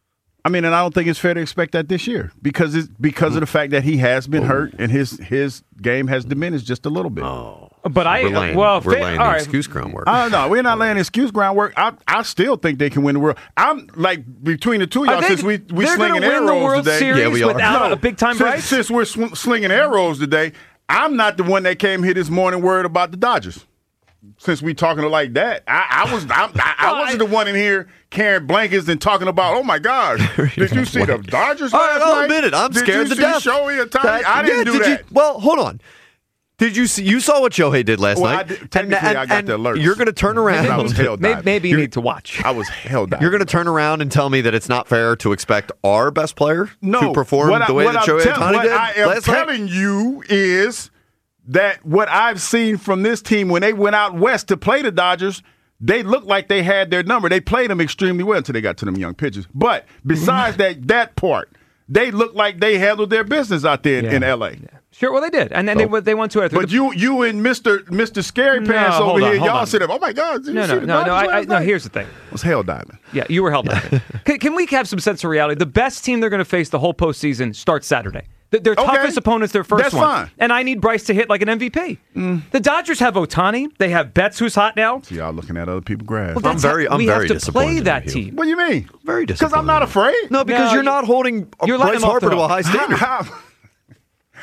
S9: I mean, and I don't think it's fair to expect that this year because it's because of the fact that he has been hurt and his his game has diminished just a little bit.
S11: Oh,
S8: But I,
S11: we're laying,
S8: well,
S11: we're
S8: fa-
S11: laying
S8: all
S11: the
S8: right.
S11: excuse groundwork.
S9: I don't know. We're not laying excuse groundwork. I I still think they can win the world. I'm like between the two of
S8: Are
S9: y'all
S8: they-
S9: since we we
S8: they're
S9: slinging
S8: gonna win the
S9: arrows
S8: World
S9: today.
S8: Series
S11: Yeah, we are.
S8: without
S9: No,
S8: a big time
S9: since,
S8: Bryce?
S9: since we're sw- slinging arrows today, I'm not the one that came here this morning worried about the Dodgers. Since we talking like that, I, I was I, I, I wasn't the one in here carrying blankets and talking about. Oh my gosh, did you see the Dodgers
S11: All
S9: last
S11: right, I'll
S9: night?
S11: admit it. I'm
S9: did
S11: scared
S9: you
S11: to
S9: see
S11: death.
S9: Shohei Ohtani?
S11: That-
S9: I didn't
S11: yeah,
S9: do
S11: did
S9: that.
S11: You, well, hold on. Did you see? You saw what Shohei did last
S9: Well, I
S11: night.
S9: did- technically, I got the alerts.
S11: You're going to turn around.
S9: I was held
S8: Maybe,
S9: diving.
S8: maybe you need to watch.
S9: I was held down.
S11: You're going to turn around and tell me that it's not fair to expect our best player
S9: no,
S11: to perform
S9: what
S11: the
S9: I,
S11: way
S9: what
S11: that
S9: I'm
S11: Shohei
S9: tell-
S11: Ohtani
S9: what
S11: did
S9: I am
S11: last night?
S9: telling you is that what I've seen from this team when they went out west to play the Dodgers, they looked like they had their number. They played them extremely well until they got to them young pitchers. But besides that that part, they looked like they handled their business out there in,
S8: Yeah.
S9: in L A.
S8: Yeah. Sure, well, they did. And then they, they won two out of three.
S9: But you you and Mister Mister Scary
S8: No,
S9: Pants
S8: hold
S9: over
S8: on,
S9: here,
S8: hold
S9: y'all
S8: on.
S9: sit up. Oh my God! Did
S8: No,
S9: you
S8: no,
S9: see the
S8: no, no.
S9: Dodgers
S8: I, I,
S9: last
S8: no.
S9: night?
S8: Here's the thing.
S9: I was hell diving.
S8: Yeah, you were held diving. can, can we have some sense of reality? The best team they're going to face the whole postseason starts Saturday. The, their
S9: Okay.
S8: toughest opponent's their first
S9: That's
S8: one.
S9: fine.
S8: And I need Bryce to hit like an M V P. The Dodgers have Ohtani. They have Betts, who's hot now.
S9: See y'all looking at other people grab.
S8: Well,
S11: I'm
S8: that's
S11: very,
S8: how-
S11: I'm
S8: we
S11: very
S8: have to
S11: disappointed
S8: play
S11: in
S8: that
S11: you.
S8: team.
S9: What do you mean?
S11: Very
S9: Because
S11: disappointed.
S9: I'm not afraid.
S11: No, because
S8: No,
S11: you're
S8: you-
S11: not holding
S8: you're letting
S11: Bryce
S8: him off
S11: Harper
S8: the
S11: to a
S8: hook.
S11: high
S9: How,
S11: standard.
S9: how,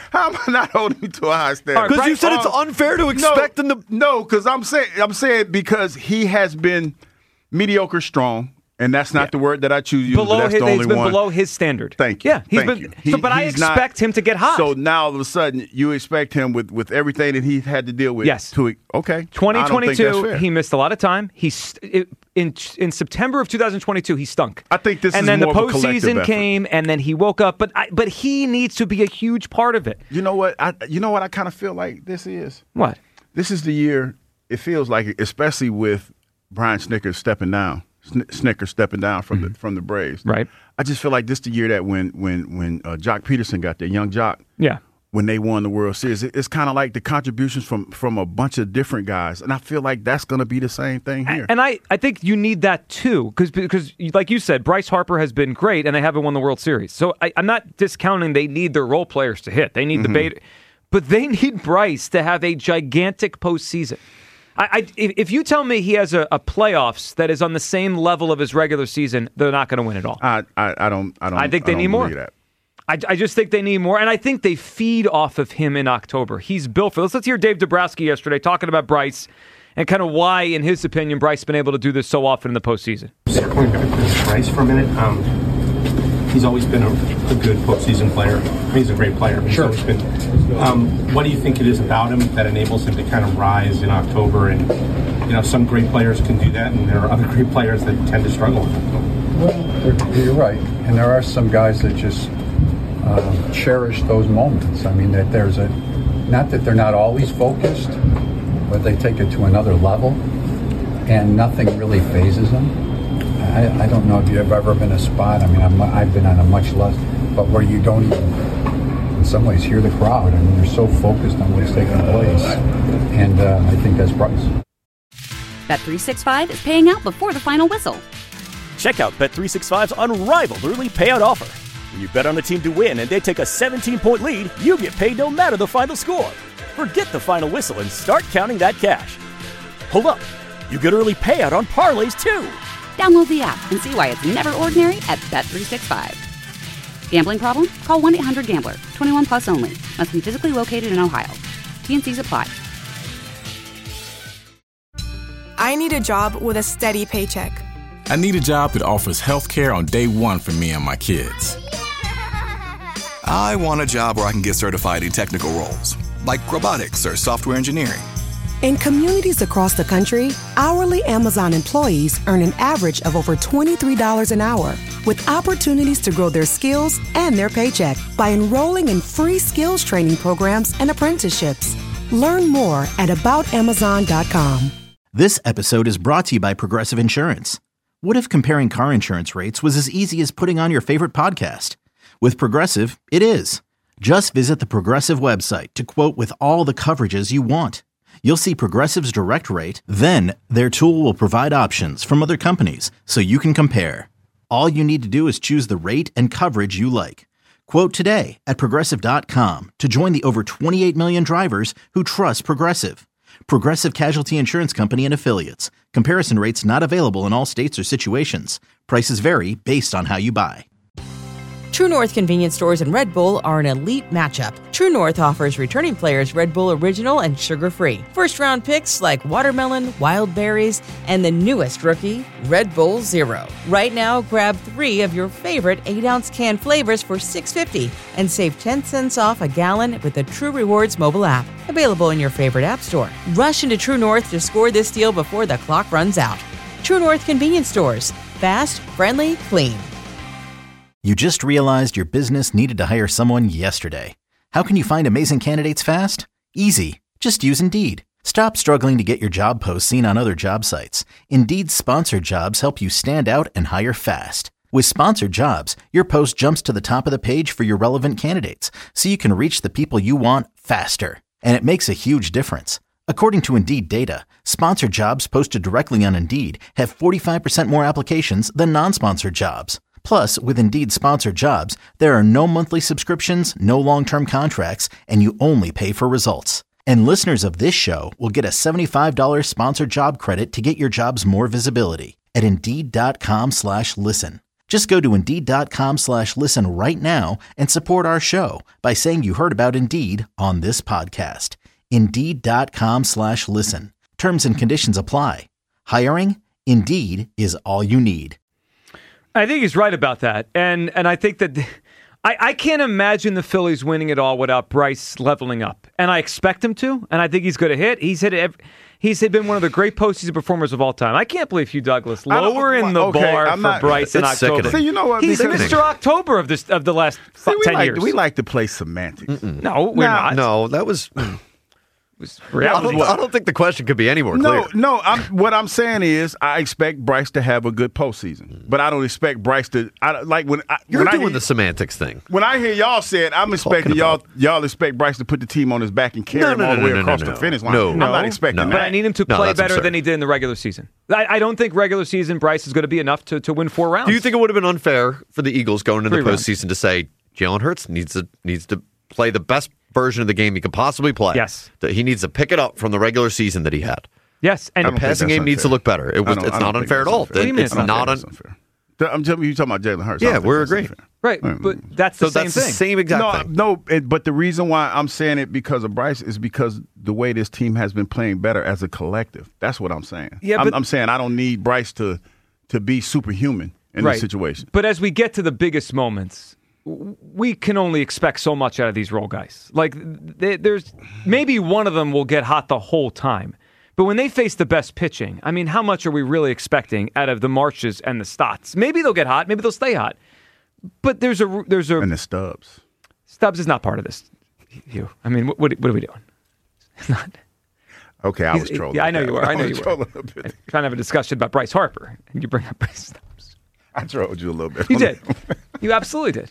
S9: How am I not holding you to a high standard?
S11: Because you said it's unfair to expect
S9: no,
S11: him to.
S9: No, because I'm saying I'm saying because he has been mediocre strong. And that's not yeah. the word that I choose to use,
S8: below
S9: but that's
S8: his,
S9: the only
S8: he's been
S9: one.
S8: below his standard.
S9: Thank you.
S8: Yeah, he's
S9: Thank
S8: been.
S9: you.
S8: So, but
S9: he,
S8: I expect
S9: not,
S8: him to get hot.
S9: So now all of a sudden you expect him with, with everything that he's had to deal with.
S8: Yes.
S9: To okay.
S8: twenty twenty-two, he missed a lot of time. He it, in in September of twenty twenty-two, he stunk.
S9: I think this
S8: and
S9: is
S8: then
S9: more
S8: the
S9: of a collective
S8: postseason
S9: effort.
S8: came, and then he woke up. But I, but he needs to be a huge part of it.
S9: You know what? I you know what I kind of feel like this is.
S8: What?
S9: This is the year. It feels like, it, especially with Brian Snickers stepping down. Snickers stepping down from mm-hmm. the from the Braves.
S8: Right.
S9: I just feel like this the year that when when when uh, Jock Peterson got there, young Jock.
S8: Yeah.
S9: When they won the World Series, it, it's kind of like the contributions from from a bunch of different guys, and I feel like that's going to be the same thing here.
S8: And I, I think you need that too, because because like you said, Bryce Harper has been great, and they haven't won the World Series. So I, I'm not discounting they need their role players to hit. They need mm-hmm. the bait, but they need Bryce to have a gigantic postseason. I, I, if you tell me he has a, a playoffs that is on the same level of his regular season, they're not going to win at all.
S9: I, I, I don't. I don't.
S8: I think they
S9: I don't
S8: need more.
S9: That.
S8: I, I just think they need more, and I think they feed off of him in October. He's built for this. Let's hear Dave Dombrowski yesterday talking about Bryce and kind of why, in his opinion, Bryce has been able to do this so often in the postseason.
S14: Circling back to Bryce for a minute. Um, he's always been a, a good postseason player. He's a great player. He's sure. Been, um, what do you think it is about him that enables him to kind of rise in October? And you know, some great players can do that, and there are other great players that tend to struggle with it.
S15: Well, you're right, and there are some guys that just uh, cherish those moments. I mean, that there's a not that they're not always focused, but they take it to another level, and nothing really phases them. I, I don't know if you've ever been in a spot. I mean, I'm, I've been on a much less, but where you don't even, in some ways, hear the crowd. I mean, you're so focused on what's taking place, and uh, I think that's Bryce.
S1: Bet three sixty-five is paying out before the final whistle.
S2: Check out Bet three sixty-five's unrivaled early payout offer. When you bet on a team to win and they take a seventeen-point lead, you get paid no matter the final score. Forget the final whistle and start counting that cash. Hold up. You get early payout on parlays, too.
S1: Download the app and see why it's never ordinary at Bet three sixty-five. Gambling problem? Call one eight hundred gambler. twenty-one plus only. Must be physically located in Ohio. T N Cs apply.
S3: I need a job with a steady paycheck.
S4: I need a job that offers health care on day one for me and my kids.
S5: I want a job where I can get certified in technical roles, like robotics or software engineering.
S6: In communities across the country, hourly Amazon employees earn an average of over twenty-three dollars an hour, with opportunities to grow their skills and their paycheck by enrolling in free skills training programs and apprenticeships. Learn more at about amazon dot com.
S7: This episode is brought to you by Progressive Insurance. What if comparing car insurance rates was as easy as putting on your favorite podcast? With Progressive, it is. Just visit the Progressive website to quote with all the coverages you want. You'll see Progressive's direct rate, then their tool will provide options from other companies so you can compare. All you need to do is choose the rate and coverage you like. Quote today at Progressive dot com to join the over twenty-eight million drivers who trust Progressive. Progressive Casualty Insurance Company and Affiliates. Comparison rates not available in all states or situations. Prices vary based on how you buy.
S13: True North convenience stores and Red Bull are an elite matchup. True North offers returning players Red Bull Original and sugar-free. First-round picks like watermelon, wild berries, and the newest rookie, Red Bull Zero. Right now, grab three of your favorite eight-ounce can flavors for six dollars and fifty cents and save ten cents off a gallon with the True Rewards mobile app. Available in your favorite app store. Rush into True North to score this deal before the clock runs out. True North convenience stores. Fast, friendly, clean.
S7: You just realized your business needed to hire someone yesterday. How can you find amazing candidates fast? Easy. Just use Indeed. Stop struggling to get your job posts seen on other job sites. Indeed's sponsored jobs help you stand out and hire fast. With sponsored jobs, your post jumps to the top of the page for your relevant candidates, so you can reach the people you want faster. And it makes a huge difference. According to Indeed data, sponsored jobs posted directly on Indeed have forty-five percent more applications than non-sponsored jobs. Plus, with Indeed sponsored jobs, there are no monthly subscriptions, no long-term contracts, and you only pay for results. And listeners of this show will get a seventy-five dollars sponsored job credit to get your jobs more visibility at Indeed.com slash listen. Just go to Indeed.com slash listen right now and support our show by saying you heard about Indeed on this podcast. Indeed.com slash listen. Terms and conditions apply. Hiring? Indeed is all you need.
S8: I think he's right about that. And and I think that I, I can't imagine the Phillies winning it all without Bryce leveling up. And I expect him to. And I think he's going to hit. He's hit every, He's been one of the great postseason performers of all time. I can't believe Hugh Douglas lowering the
S9: okay,
S8: bar
S9: I'm
S8: for
S9: not,
S8: Bryce in October.
S9: See, you know what?
S8: He's
S9: because,
S8: Mister October of this of the last
S9: see,
S8: ten
S9: like,
S8: years.
S9: We like to play semantics.
S11: Mm-mm.
S8: No, we're
S11: nah,
S8: not.
S11: No, that was.
S8: was
S11: I, don't, I don't think the question could be any more clear.
S9: No, no. I'm, what I'm saying is, I expect Bryce to have a good postseason, but I don't expect Bryce to. I, like when I,
S11: You're
S9: when
S11: doing
S9: I hear,
S11: the semantics thing.
S9: When I hear y'all say it, I'm expecting y'all. Y'all expect Bryce to put the team on his back and carry
S11: No,
S9: him
S11: no,
S9: all
S11: no,
S9: the way
S11: no,
S9: across
S11: no,
S9: the
S11: no.
S9: finish line.
S11: No,
S9: I'm
S11: no,
S9: not expecting
S11: no.
S9: that.
S8: But I need him to
S11: No,
S8: play
S11: that's
S8: better
S11: absurd.
S8: than he did in the regular season. I, I don't think regular season Bryce is going to be enough to, to win four rounds.
S11: Do you think it would have been unfair for the Eagles going into
S8: Three
S11: the
S8: rounds.
S11: postseason to say Jalen Hurts needs to needs to play the best version of the game he could possibly play?
S8: Yes.
S11: That he needs to pick it up from the regular season that he had.
S8: Yes, and
S11: the passing game needs to look better. It was.
S9: I don't-
S11: It's
S9: I don't
S11: not
S9: think
S11: unfair at
S9: that's
S11: all.
S9: unfair. What do you mean
S11: It's
S9: it's not
S11: not
S9: unfair?
S11: un-
S9: That's unfair. I'm telling you, talking about Jalen Hurts. I
S11: Yeah,
S9: don't think
S11: we're
S9: that's
S11: agreeing.
S9: unfair.
S8: Right, but that's the
S11: So
S8: same
S11: that's
S8: thing.
S11: the same exact
S9: no,
S11: thing.
S9: No, it, but the reason why I'm saying it because of Bryce is because the way this team has been playing better as a collective. That's what I'm saying.
S8: Yeah,
S9: I'm,
S8: but-
S9: I'm saying I don't need Bryce to to be superhuman in
S8: Right.
S9: this situation.
S8: But as we get to the biggest moments, w- we can only expect so much out of these role guys. Like, th- there's maybe one of them will get hot the whole time. But when they face the best pitching, I mean, how much are we really expecting out of the Marches and the Stotts? Maybe they'll get hot. Maybe they'll stay hot. But there's a there's a
S9: and the Stubbs.
S8: Stubbs is not part of this. You, I mean, what what, what are we doing? It's not.
S9: Okay, I was
S8: He's-
S9: trolling.
S8: Yeah, I know
S9: with
S8: you
S9: that.
S8: were. I know
S9: was
S8: you were.
S9: trolling a little bit.
S8: I'm trying to have a discussion about Bryce Harper, and you bring up Bryce Stubbs.
S9: I trolled you a little bit.
S8: You did. You absolutely did.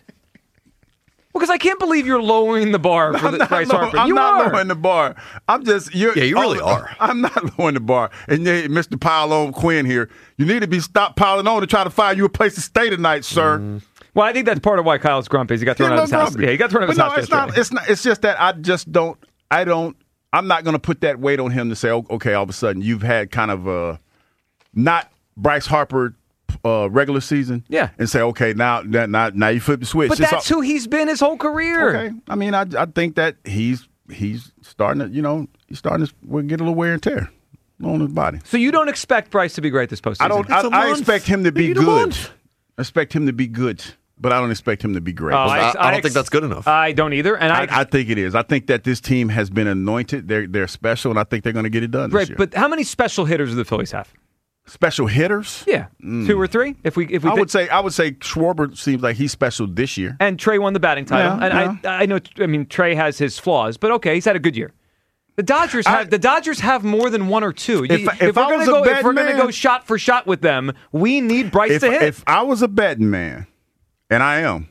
S8: Well, because I can't believe you're lowering the bar for
S9: I'm
S8: the
S9: not
S8: Bryce
S9: low-
S8: Harper.
S9: I'm
S8: you
S9: not
S8: are.
S9: lowering the bar. I'm just you're,
S11: Yeah, you really
S9: oh,
S11: are.
S9: I'm not lowering the bar. And yeah, Mister Pile on Quinn here. You need to be stop piling on to try to find you a place to stay tonight, sir.
S8: Mm. Well, I think that's part of why Kyle's grumpy. Is he got thrown out of his house.
S9: Grumpy.
S8: Yeah, he got thrown out of his
S9: but no,
S8: house
S9: it's
S8: yesterday.
S9: not. It's not. It's just that I just don't. I don't. I'm not going to put that weight on him to say, oh, okay, all of a sudden you've had kind of a not Bryce Harper uh, regular season.
S8: Yeah.
S9: And say, okay, now now now, now you flip the switch.
S8: But
S9: It's
S8: that's
S9: all-
S8: who he's been his whole career.
S9: Okay. I mean, I I think that he's he's starting to, you know, he's starting to we'll get a little wear and tear on his body.
S8: So you don't expect Bryce to be great this postseason?
S9: I don't.
S11: It's a
S9: I, I
S11: month.
S9: expect him to be
S11: Need a
S9: good.
S11: month.
S9: I expect him to be good, but I don't expect him to be great.
S8: Oh,
S11: I, I don't
S8: ex-
S11: think that's good enough.
S8: I don't either. And I,
S9: I, I think it is. I think that this team has been anointed. They're they're special, and I think they're going to get it done
S8: right.
S9: this year.
S8: But how many special hitters do the Phillies have?
S9: Special hitters?
S8: Yeah, two or three. If we if we
S9: I
S8: think-
S9: would say I would say Schwarber seems like he's special this year.
S8: And Trey won the batting title.
S9: Yeah,
S8: and I I know. I mean, Trey has his flaws, but okay, he's had a good year. The Dodgers have
S9: I-
S8: the Dodgers have more than one or two.
S9: If-
S8: You-
S9: if
S8: we're
S9: I
S8: gonna
S9: was a
S8: go if
S9: betting
S8: we're gonna
S9: man-
S8: go shot for shot with them, we need Bryce
S9: If,
S8: to hit.
S9: if I was a betting man, and I am,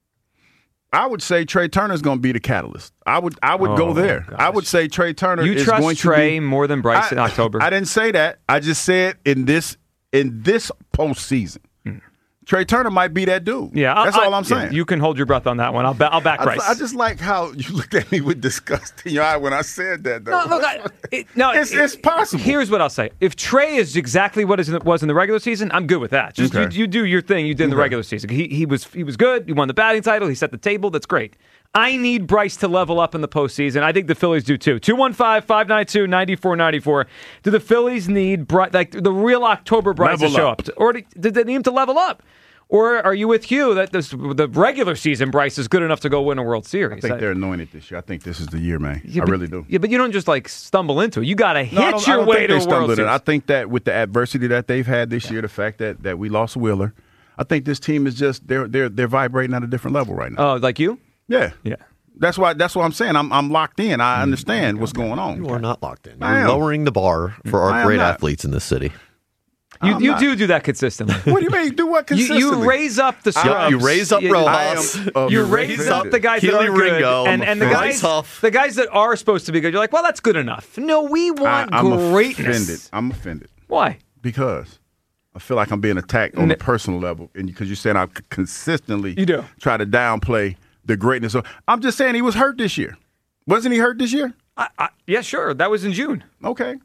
S9: I would say Trey Turner's going to be the catalyst. I would I would
S8: Oh,
S9: go there.
S8: gosh.
S9: I would say Trey Turner
S8: you
S9: is
S8: trust
S9: going
S8: Trey
S9: to be,
S8: more than Bryce
S9: I,
S8: in October?
S9: I didn't say that. I just said in this in this postseason, Trey Turner might be that dude.
S8: yeah, I-
S9: that's
S8: I-
S9: all I'm
S8: yeah,
S9: saying.
S8: you can hold your breath on that one. I'll, ba- I'll back
S9: I,
S8: Bryce.
S9: I just like how you looked at me with disgust in your eye when I said that. Though.
S8: No, look, I, it, no,
S9: It's-
S8: it-
S9: it's possible.
S8: Here's what I'll say: if Trey is exactly what it was in the regular season, I'm good with that. Just
S9: Okay.
S8: you, you do your thing you did in the
S9: Okay.
S8: regular season. He he was he was good. He won the batting title. He set the table. That's great. I need Bryce to level up in the postseason. I think the Phillies do too. two one five, five nine two, nine four nine four. Do the Phillies need Bry- like the real October Bryce
S9: Level
S8: to show
S9: up.
S8: up, or do- did they need him to level up? Or are you with Hugh that this, the regular season Bryce is good enough to go win a World Series?
S9: I think they're anointed this year. I think this is the year, man.
S8: Yeah,
S9: I
S8: but-
S9: really do.
S8: Yeah, but you don't just like stumble into it. You got to hit
S9: No, I don't, I
S8: your
S9: don't
S8: way
S9: think
S8: to
S9: they
S8: a World
S9: stumbled in.
S8: Series.
S9: I think that with the adversity that they've had this year, the fact that, that we lost Wheeler, I think this team is just they're they're they're vibrating at a different level right now.
S8: Oh, like you?
S9: Yeah,
S8: yeah.
S9: That's why. That's what I'm saying. I'm I'm locked in. I understand what's going on.
S11: You are not locked in.
S9: I
S11: You're
S9: am.
S11: lowering the bar for
S9: I
S11: our
S9: am
S11: great
S9: not.
S11: athletes in this city.
S8: You,
S9: I'm
S8: you
S9: not-
S8: do do that consistently.
S9: What do you mean? Do what
S8: You,
S9: consistently?
S8: you raise up the
S11: Yep,
S8: scrubs.
S11: you raise up
S8: You-
S11: Rojas.
S9: I am
S8: You
S9: offended.
S8: raise up the guys that
S11: Keely
S8: are good,
S11: Ringo,
S8: and, and the
S11: Bryce
S8: guys,
S11: Huff.
S8: the guys that are supposed to be good. You're like, well, that's good enough. No, we want
S9: I, I'm
S8: greatness.
S9: offended. I'm offended
S8: Why?
S9: because I feel like I'm being attacked on a personal level, and because you're saying I c- consistently
S8: You do.
S9: try to downplay the greatness of. I'm just saying he was hurt this year. Wasn't he hurt this year?
S8: I, I, yeah, sure. That was in June.
S9: Okay.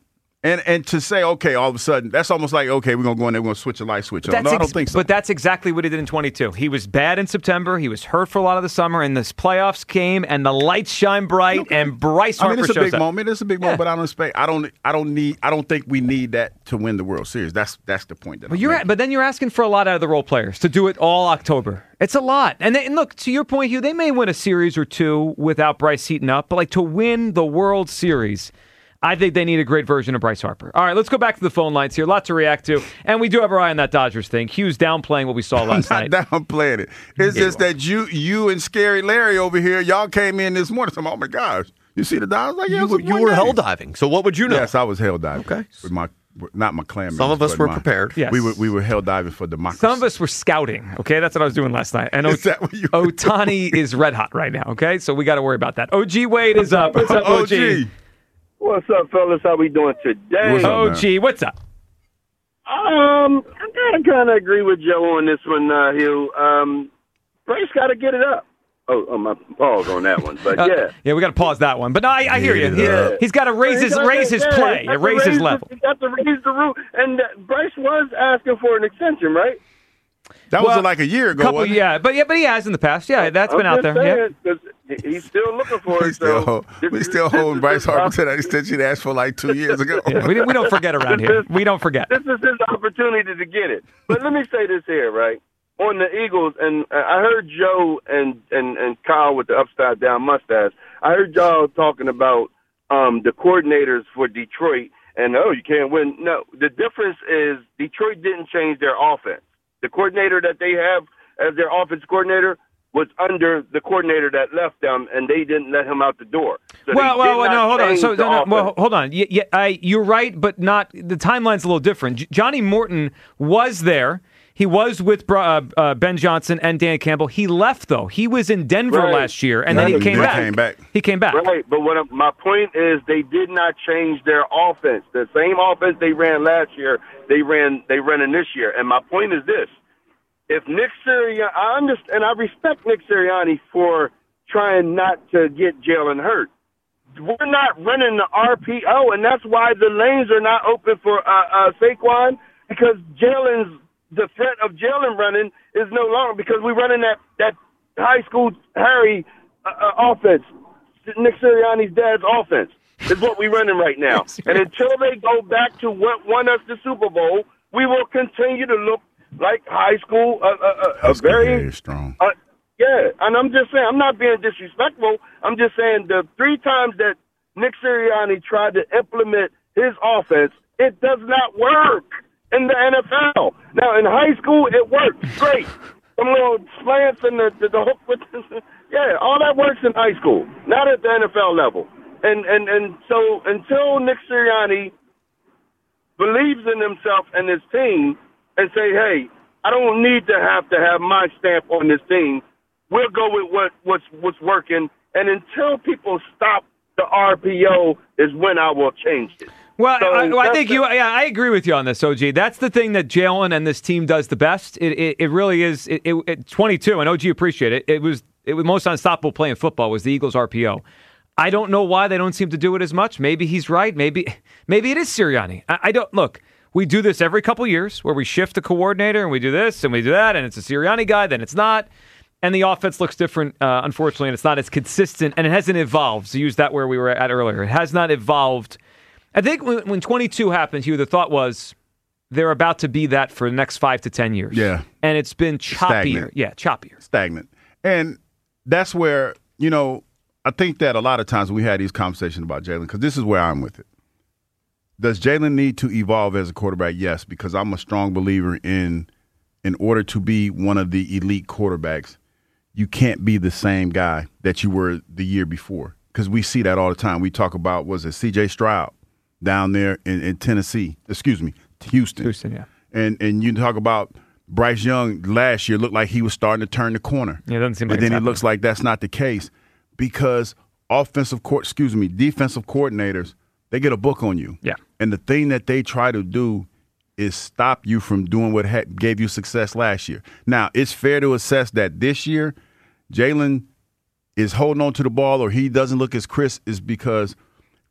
S9: And and to say, okay, all of a sudden, that's almost like, okay, we're going to go in there, we're going to switch a light switch on. No,
S8: That's
S9: I don't
S8: ex-
S9: think so.
S8: But that's exactly what he did in twenty-two. He was bad in September. He was hurt for a lot of the summer, and this playoffs came, and the lights shine bright, okay. and Bryce Harper
S9: I mean, it's a
S8: shows
S9: big
S8: up.
S9: moment. It's a big
S8: Yeah.
S9: moment, but I don't expect. I don't. I don't need. I don't think we need that to win the World Series. That's that's the point. That
S8: But
S9: I'm
S8: you're
S9: making.
S8: but then you're asking for a lot out of the role players to do it all October. It's a lot. And, they, and look, to your point, Hugh, they may win a series or two without Bryce heating up, but like to win the World Series, I think they need a great version of Bryce Harper. All right, let's go back to the phone lines here. A lot to react to. And we do have our eye on that Dodgers thing. Hugh's downplaying what we saw last
S9: I'm
S8: night.
S9: not downplaying it. It's
S8: Yeah,
S9: just that you you and Scary Larry over here, y'all came in this morning. I'm, oh my gosh, you see the Dodgers? Like, yeah,
S11: You, were- you were hell diving. So what would you know?
S9: Yes, I was hell diving.
S11: Okay.
S9: With my not my clan members.
S11: Some of us
S9: but
S11: were
S9: my-
S11: prepared.
S8: Yes.
S9: We were we were hell diving for democracy.
S8: Some of us were scouting, okay? That's what I was doing last night. And
S9: Is that what you were
S8: Otani is red hot right now, okay? So we got to worry about that. O G Wade is up. What's up, O G?
S16: What's up, fellas? How we doing today?
S9: What's up,
S8: O G, what's up?
S16: Um, I gotta kind of agree with Joe on this one, uh, Hugh. Um, Bryce got to get it up. Oh, oh, my pause on that one, but
S8: Uh,
S16: yeah.
S8: yeah, we got to pause that one. But no, I, I hear you.
S16: Yeah.
S8: He, he's got to raise his
S16: He got
S8: raise
S16: to-
S8: his
S16: yeah,
S8: play,
S16: he got to
S8: raise his
S16: the-
S8: level.
S16: He got to raise the roof, and uh, Bryce was asking for an extension, right?
S9: That
S8: Well,
S9: was like a year ago.
S8: Couple,
S9: wasn't it?
S8: yeah, but yeah, but he has in the past. Yeah, that's
S16: I'm
S8: been out
S16: just
S8: there. Yeah.
S16: saying, 'cause he's still looking for
S9: We
S16: it.
S9: still,
S16: So
S9: hold,
S16: this
S9: we
S16: is-
S9: still
S16: this
S9: holding
S16: is
S9: Bryce
S16: his
S9: Harper to that extension he asked for like two years ago.
S8: Yeah, we, we don't forget around here. We don't forget.
S16: This is his opportunity to get it. But let me say this here, right? On the Eagles, and uh, I heard Joe and, and, and Kyle with the upside down mustache. I heard y'all talking about um, the coordinators for Detroit, and oh, you can't win. No, the difference is Detroit didn't change their offense. The coordinator that they have as their offense coordinator was under the coordinator that left them, and they didn't let him out the door. So
S8: Well,
S16: they
S8: well,
S16: did
S8: well,
S16: not
S8: no, hold on.
S16: change
S8: So,
S16: the
S8: no, no, well,
S16: offense.
S8: hold on. Yeah, yeah, I, you're right, but not. The timeline's a little different. J- Johnny Morton was there. He was with uh, uh, Ben Johnson and Dan Campbell. He left though. He was in Denver
S16: Right.
S8: last year, and then he
S16: Right.
S8: came
S16: He
S8: back.
S9: came back.
S8: He came back.
S16: Right, but what I'm- my point is, they did not change their offense. The same offense they ran last year, they ran they ran in this year. And my point is this: if Nick Sirianni, I understand, and I respect Nick Sirianni for trying not to get Jalen hurt. We're not running the R P O, and that's why the lanes are not open for uh, uh, Saquon, because Jalen's the threat of Jalen running is no longer, because we're running that that high school Harry uh, uh, offense. Nick Sirianni's dad's offense is what we're running right now. And until they go back to what won us the Super Bowl, we will continue to look like high school. Uh, uh, uh,
S9: That's
S16: very
S9: very strong.
S16: Uh, yeah, and I'm just saying, I'm not being disrespectful. I'm just saying the three times that Nick Sirianni tried to implement his offense, it does not work in the N F L. Now, in high school, it works great. Some little slants and the, the, the hook with the, yeah, all that works in high school, not at the N F L level. And and and so until Nick Sirianni believes in himself and his team and say, hey, I don't need to have to have my stamp on this team. We'll go with what, what's what's working. And until people stop the R P O is when I will change it.
S8: Well,
S16: So
S8: I, well, I
S16: that's
S8: think
S16: the-
S8: you. Yeah, I agree with you on this, O G. That's the thing that Jalen and this team does the best. It it, it really is. It, it, it twenty-two, and O G appreciate it. It was it was most unstoppable play in football was the Eagles R P O. I don't know why they don't seem to do it as much. Maybe he's right. Maybe maybe it is Sirianni. I, I don't look. We do this every couple years where we shift the coordinator and we do this and we do that, and it's a Sirianni guy, then it's not. And the offense looks different, uh, unfortunately, and it's not as consistent, and it hasn't evolved. So use that where we were at earlier. It has not evolved. I think when, when twenty-two happened, Hugh, the thought was they're about to be that for the next five to ten years.
S9: Yeah.
S8: And it's been choppier.
S9: Stagnant.
S8: Yeah, choppier.
S9: Stagnant. And that's where, you know, I think that a lot of times we had these conversations about Jalen, because this is where I'm with it. Does Jalen need to evolve as a quarterback? Yes, because I'm a strong believer in in order to be one of the elite quarterbacks, you can't be the same guy that you were the year before, because we see that all the time. We talk about, was it C J Stroud down there in, in Tennessee, excuse me, Houston.
S8: Houston, yeah.
S9: And and you talk about Bryce Young last year looked like he was starting to turn the corner.
S8: Yeah, it doesn't seem
S9: But
S8: like
S9: then
S8: it's
S9: it looks like that's not the case, because offensive court, excuse me, defensive coordinators, they get a book on you.
S8: Yeah.
S9: And the thing that they try to do is stop you from doing what ha- gave you success last year. Now, it's fair to assess that this year, Jalen is holding on to the ball, or he doesn't look as crisp, is because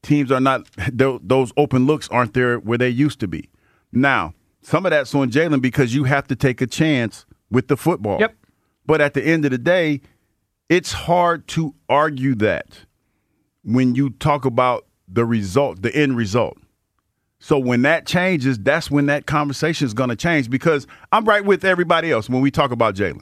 S9: teams are not those open looks aren't there where they used to be. Now, some of that's on Jalen because you have to take a chance with the football.
S8: Yep.
S9: But at the end of the day, it's hard to argue that when you talk about the result, the end result. So when that changes, that's when that conversation is going to change because I'm right with everybody else when we talk about Jalen.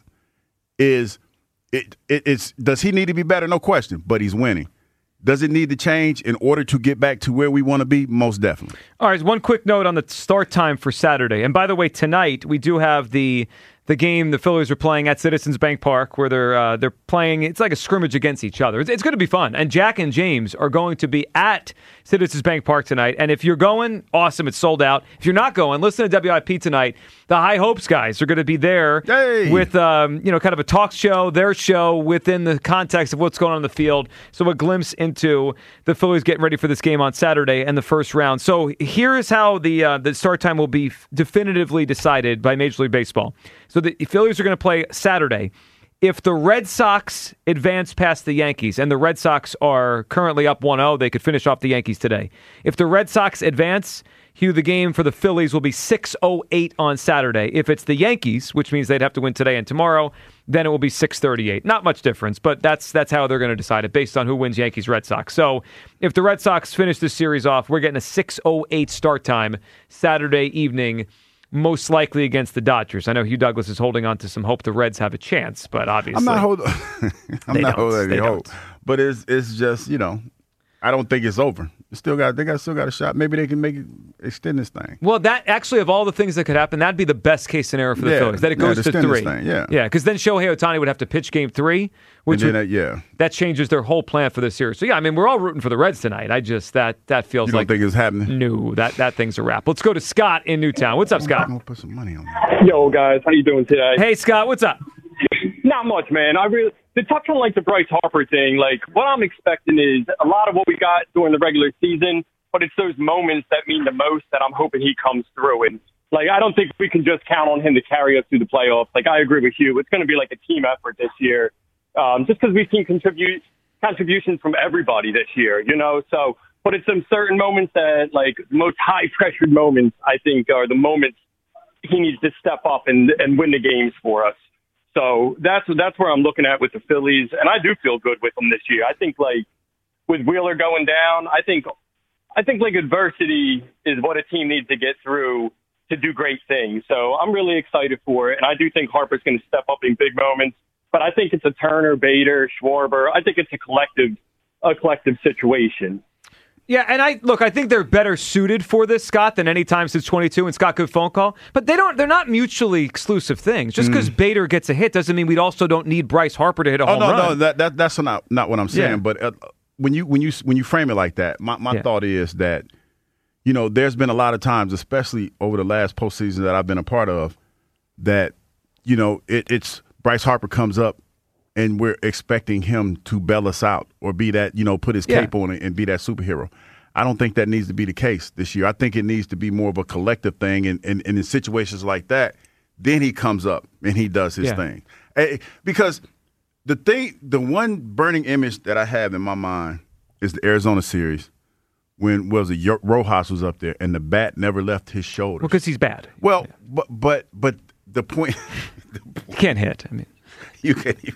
S9: Is it, it it's does he need to be better? No question, but he's winning. Does it need to change in order to get back to where we want to be? Most definitely.
S8: All right, one quick note on the start time for Saturday. And by the way, tonight we do have the the game the Phillies are playing at Citizens Bank Park where they're uh, they're playing. It's like a scrimmage against each other. It's, it's going to be fun. And Jack and James are going to be at Citizens Bank Park tonight. And if you're going, awesome, it's sold out. If you're not going, listen to W I P tonight. The High Hopes guys are going to be there
S9: hey.
S8: with um, you know kind of a talk show, their show within the context of what's going on in the field. So a glimpse into the Phillies getting ready for this game on Saturday and the first round. So here is how the uh, the start time will be definitively decided by Major League Baseball. So the Phillies are going to play Saturday. If the Red Sox advance past the Yankees, and the Red Sox are currently up one oh, they could finish off the Yankees today. If the Red Sox advance, Hugh, the game for the Phillies will be six oh eight on Saturday. If it's the Yankees, which means they'd have to win today and tomorrow, then it will be six thirty-eight. Not much difference, but that's that's how they're going to decide it based on who wins Yankees-Red Sox. So if the Red Sox finish this series off, we're getting a six oh eight start time Saturday evening, most likely against the Dodgers. I know Hugh Douglas is holding on to some hope the Reds have a chance, but obviously
S9: I'm not holding. I'm not
S8: don't.
S9: holding
S8: They
S9: any hope.
S8: don't.
S9: But it's it's just you know, I don't think it's over. It's still got they got still got a shot. Maybe they can make it extend this thing.
S8: Well, that actually, of all the things that could happen, that'd be the best case scenario for the
S9: Yeah,
S8: Phillies. That it
S9: yeah,
S8: goes
S9: to
S8: to
S9: extend this
S8: three.
S9: thing, yeah.
S8: yeah, because then Shohei Ohtani would have to pitch game three, which
S9: And then,
S8: would,
S9: uh, yeah.
S8: that changes their whole plan for this series. So yeah, I mean, we're all rooting for the Reds tonight. I just that that feels
S9: You don't
S8: like
S9: think it's happening?
S8: No, that that thing's a wrap. Let's go to Scott in Newtown. What's up, Scott?
S9: I'm gonna put some money on that.
S17: Yo, guys, how you doing today?
S8: Hey, Scott, what's up?
S17: Not much, man. I really to touch on like the Bryce Harper thing. Like, what I'm expecting is a lot of what we got during the regular season, but it's those moments that mean the most that I'm hoping he comes through. And like, I don't think we can just count on him to carry us through the playoffs. Like, I agree with you. It's going to be like a team effort this year, um, just because we've seen contribute contributions from everybody this year. You know, so. But it's some certain moments that, like, most high-pressured moments, I think, are the moments he needs to step up and, and win the games for us. So that's that's where I'm looking at with the Phillies, and I do feel good with them this year. I think, like, with Wheeler going down, I think, I think like, adversity is what a team needs to get through to do great things. So I'm really excited for it, and I do think Harper's going to step up in big moments. But I think it's a Turner, Bader, Schwarber. I think it's a collective, a collective situation.
S8: Yeah, and I look, I think they're better suited for this, Scott, than any time since twenty-two. And Scott, good phone call. But they don't; they're not mutually exclusive things. Just because mm. Bader gets a hit doesn't mean we also don't need Bryce Harper to hit a
S9: oh,
S8: home
S9: no,
S8: run.
S9: no, that, that that's not not what I'm saying.
S8: Yeah.
S9: But uh, when you when you when you frame it like that, my my
S8: Yeah.
S9: thought is that you know there's been a lot of times, especially over the last postseason that I've been a part of, that you know it, it's Bryce Harper comes up and we're expecting him to bail us out or be that you know put his
S8: Yeah.
S9: cape on it and be that superhero. I don't think that needs to be the case this year. I think it needs to be more of a collective thing. And, and, and in situations like that, then he comes up and he does his
S8: Yeah.
S9: thing. Eh, Because the thing, the one burning image that I have in my mind is the Arizona series when was it Yo- Rojas was up there and the bat never left his shoulder.
S8: Well, because he's bad.
S9: Well, but but but the point
S8: You can't hit. I mean,
S9: you can. You,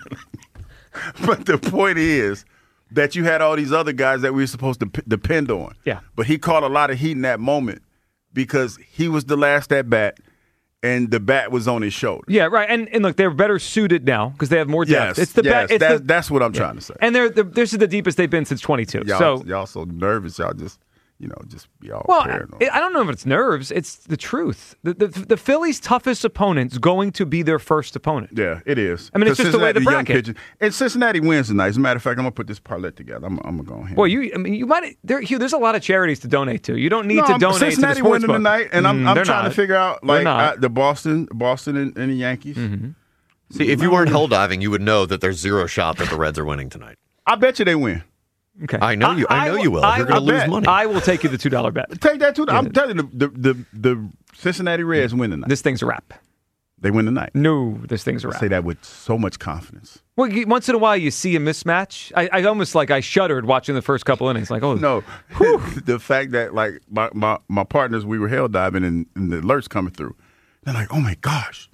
S9: but the point is that you had all these other guys that we were supposed to p- depend on.
S8: Yeah.
S9: But he caught a lot of heat in that moment because he was the last at bat, and the bat was on his shoulder.
S8: yeah, right. And and look, they're better suited now because they have more depth.
S9: Yes,
S8: it's the
S9: yes,
S8: ba- it's
S9: that's,
S8: the,
S9: that's what I'm
S8: yeah.
S9: trying to say.
S8: And they're, they're this is the deepest they've been since twenty-two.
S9: Y'all,
S8: so
S9: y'all so nervous. Y'all just, you know, just be all
S8: Well,
S9: paranoid.
S8: I, I don't know if it's nerves. It's the truth. The, the the Phillies' toughest opponent's going to be their first opponent.
S9: Yeah, it is.
S8: I mean, it's just the way the
S9: Cincinnati young
S8: bracket.
S9: pitchers- And Cincinnati wins tonight. As a matter of fact, I'm going to put this parlay together. I'm, I'm going to go ahead.
S8: Well, you, I mean, you might. There, Hugh, there's a lot of charities to donate to. You don't need
S9: No,
S8: to
S9: I'm-
S8: donate
S9: Cincinnati
S8: to the sports
S9: winning
S8: book.
S9: tonight, and I'm,
S8: Mm,
S9: I'm
S8: they're
S9: trying
S8: not.
S9: to figure out
S8: They're
S9: like
S8: not.
S9: uh, the Boston, Boston, and, and the Yankees.
S8: Mm-hmm.
S11: See, if you weren't hell diving, you would know that there's zero shot that the Reds are winning tonight.
S9: I bet you they win.
S8: Okay,
S11: I know you. I know you will. You're going to lose
S9: bet.
S11: money.
S8: I will take you the two dollar bet.
S9: Take that too. I'm telling you, the, the the the Cincinnati Reds win tonight.
S8: This thing's a wrap.
S9: They win tonight.
S8: No, this thing's around.
S9: I say that with so much confidence.
S8: Well, you, once in a while you see a mismatch. I, I almost like I shuddered watching the first couple innings. Like, oh
S9: no, the fact that like my, my, my partners, we were hell diving and, and the alerts coming through. They're like, oh my gosh,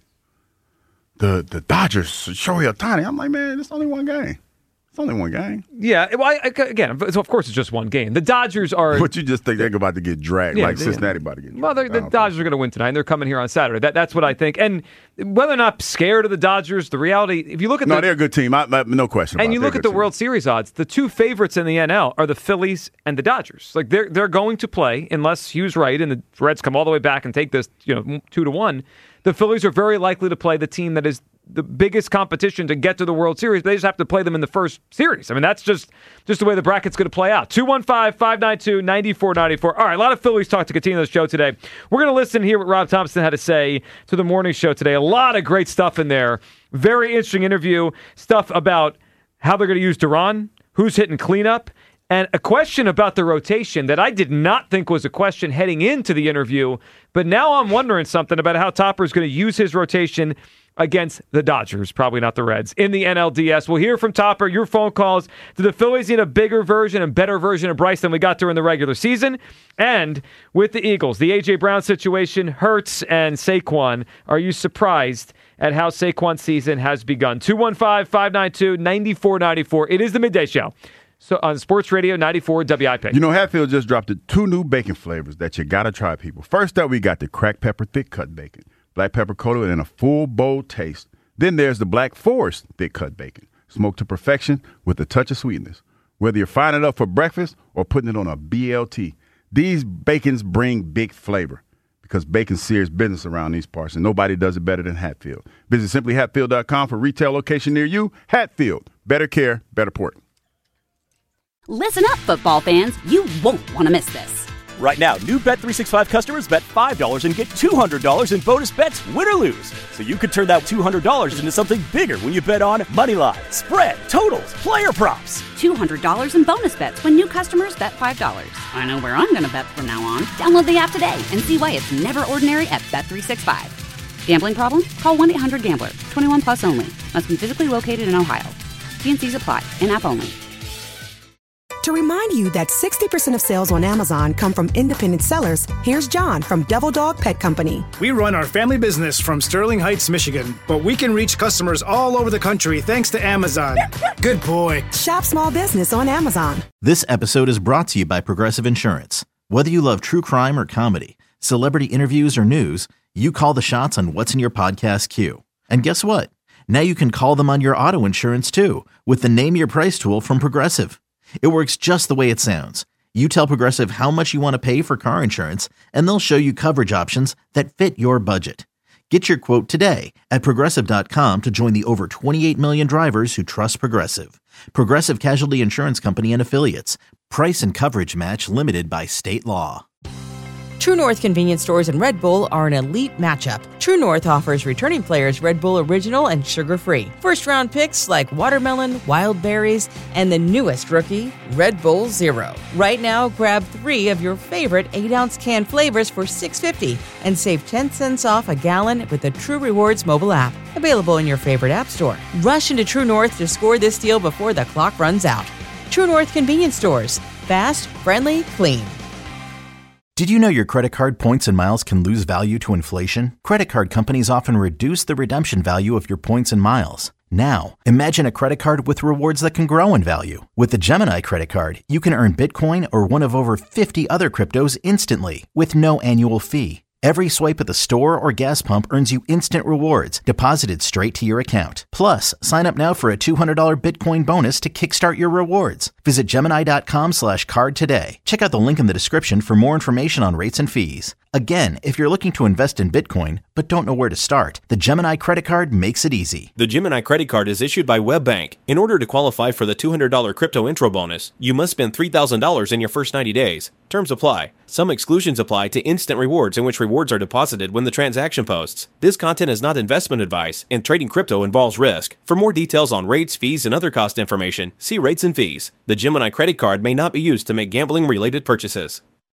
S9: the the Dodgers, Shohei Ohtani. I'm like, man, it's only one game. It's only one game.
S8: Yeah, well, I, again, of course, it's just one game. The Dodgers are.
S9: But you just think they're about to get dragged,
S8: yeah,
S9: like
S8: they,
S9: Cincinnati about to get dragged.
S8: Well, the Dodgers are going to win tonight, and they're coming here on Saturday. That, that's what I think. And whether or not scared of the Dodgers, the reality, if you look at
S9: no,
S8: the,
S9: they're a good team. I, I, no question.
S8: And
S9: about
S8: you
S9: it.
S8: look at the World Series odds, the two favorites in the N L are the Phillies and the Dodgers. Like they're they're going to play unless Hugh's right and the Reds come all the way back and take this, you know, two to one. The Phillies are very likely to play the team that is the biggest competition to get to the World Series. They just have to play them in the first series. I mean, that's just, just the way the bracket's going to play out. two one five, five nine two, nine four nine four. All right, a lot of Phillies talk to continue the show today. We're going to listen here what Rob Thompson had to say to the morning show today. A lot of great stuff in there. Very interesting interview. Stuff about how they're going to use Duran, who's hitting cleanup, and a question about the rotation that I did not think was a question heading into the interview, but now I'm wondering something about how Topper's going to use his rotation against the Dodgers, probably not the Reds, in the N L D S. We'll hear from Topper, your phone calls. Do the Phillies need a bigger version and better version of Bryce than we got during the regular season? And with the Eagles, the A J. Brown situation, Hurts and Saquon, are you surprised at how Saquon's season has begun? two one five, five nine two, nine four nine four. It is the Midday Show. So on Sports Radio ninety-four W I P.
S9: You know, Hatfield just dropped the two new bacon flavors that you got to try, people. First up, we got the cracked pepper thick cut bacon. Black pepper coated and a full, bold taste. Then there's the Black Forest thick cut bacon. Smoked to perfection with a touch of sweetness. Whether you're frying it up for breakfast or putting it on a B L T, these bacons bring big flavor because bacon's serious business around these parts, and nobody does it better than Hatfield. Visit simply hatfield dot com for retail location near you. Hatfield. Better care, better pork.
S1: Listen up, football fans. You won't want to miss this.
S2: Right now, new Bet three sixty-five customers bet five dollars and get two hundred dollars in bonus bets, win or lose. So you could turn that two hundred dollars into something bigger when you bet on moneyline, spread, totals, player props.
S1: two hundred dollars in bonus bets when new customers bet five dollars. I know where I'm going to bet from now on. Download the app today and see why it's never ordinary at Bet three sixty-five. Gambling problem? Call one eight hundred gambler. twenty-one plus only. Must be physically located in Ohio. T and C's apply. In-app only.
S6: To remind you that sixty percent of sales on Amazon come from independent sellers, here's John from Devil Dog Pet Company.
S18: We run our family business from Sterling Heights, Michigan, but we can reach customers all over the country thanks to Amazon. Good boy.
S6: Shop small business on Amazon.
S7: This episode is brought to you by Progressive Insurance. Whether you love true crime or comedy, celebrity interviews or news, you call the shots on what's in your podcast queue. And guess what? Now you can call them on your auto insurance too with the Name Your Price tool from Progressive. It works just the way it sounds. You tell Progressive how much you want to pay for car insurance, and they'll show you coverage options that fit your budget. Get your quote today at Progressive dot com to join the over twenty-eight million drivers who trust Progressive. Progressive Casualty Insurance Company and Affiliates. Price and coverage match limited by state law.
S13: True North convenience stores and Red Bull are an elite matchup. True North offers returning players Red Bull Original and sugar-free. First-round picks like watermelon, wild berries, and the newest rookie, Red Bull Zero. Right now, grab three of your favorite eight ounce can flavors for six dollars and fifty cents and save ten cents off a gallon with the True Rewards mobile app. Available in your favorite app store. Rush into True North to score this deal before the clock runs out. True North convenience stores. Fast, friendly, clean.
S7: Did you know your credit card points and miles can lose value to inflation? Credit card companies often reduce the redemption value of your points and miles. Now, imagine a credit card with rewards that can grow in value. With the Gemini credit card, you can earn Bitcoin or one of over fifty other cryptos instantly with no annual fee. Every swipe at the store or gas pump earns you instant rewards deposited straight to your account. Plus, sign up now for a two hundred dollars Bitcoin bonus to kickstart your rewards. Visit Gemini.com slash card today. Check out the link in the description for more information on rates and fees. Again, if you're looking to invest in Bitcoin but don't know where to start, the Gemini credit card makes it easy.
S19: The Gemini credit card is issued by WebBank. In order to qualify for the two hundred dollars crypto intro bonus, you must spend three thousand dollars in your first ninety days. Terms apply. Some exclusions apply to instant rewards in which rewards are deposited when the transaction posts. This content is not investment advice, and trading crypto involves risk. For more details on rates, fees, and other cost information, see rates and fees. The Gemini credit card may not be used to make gambling-related purchases.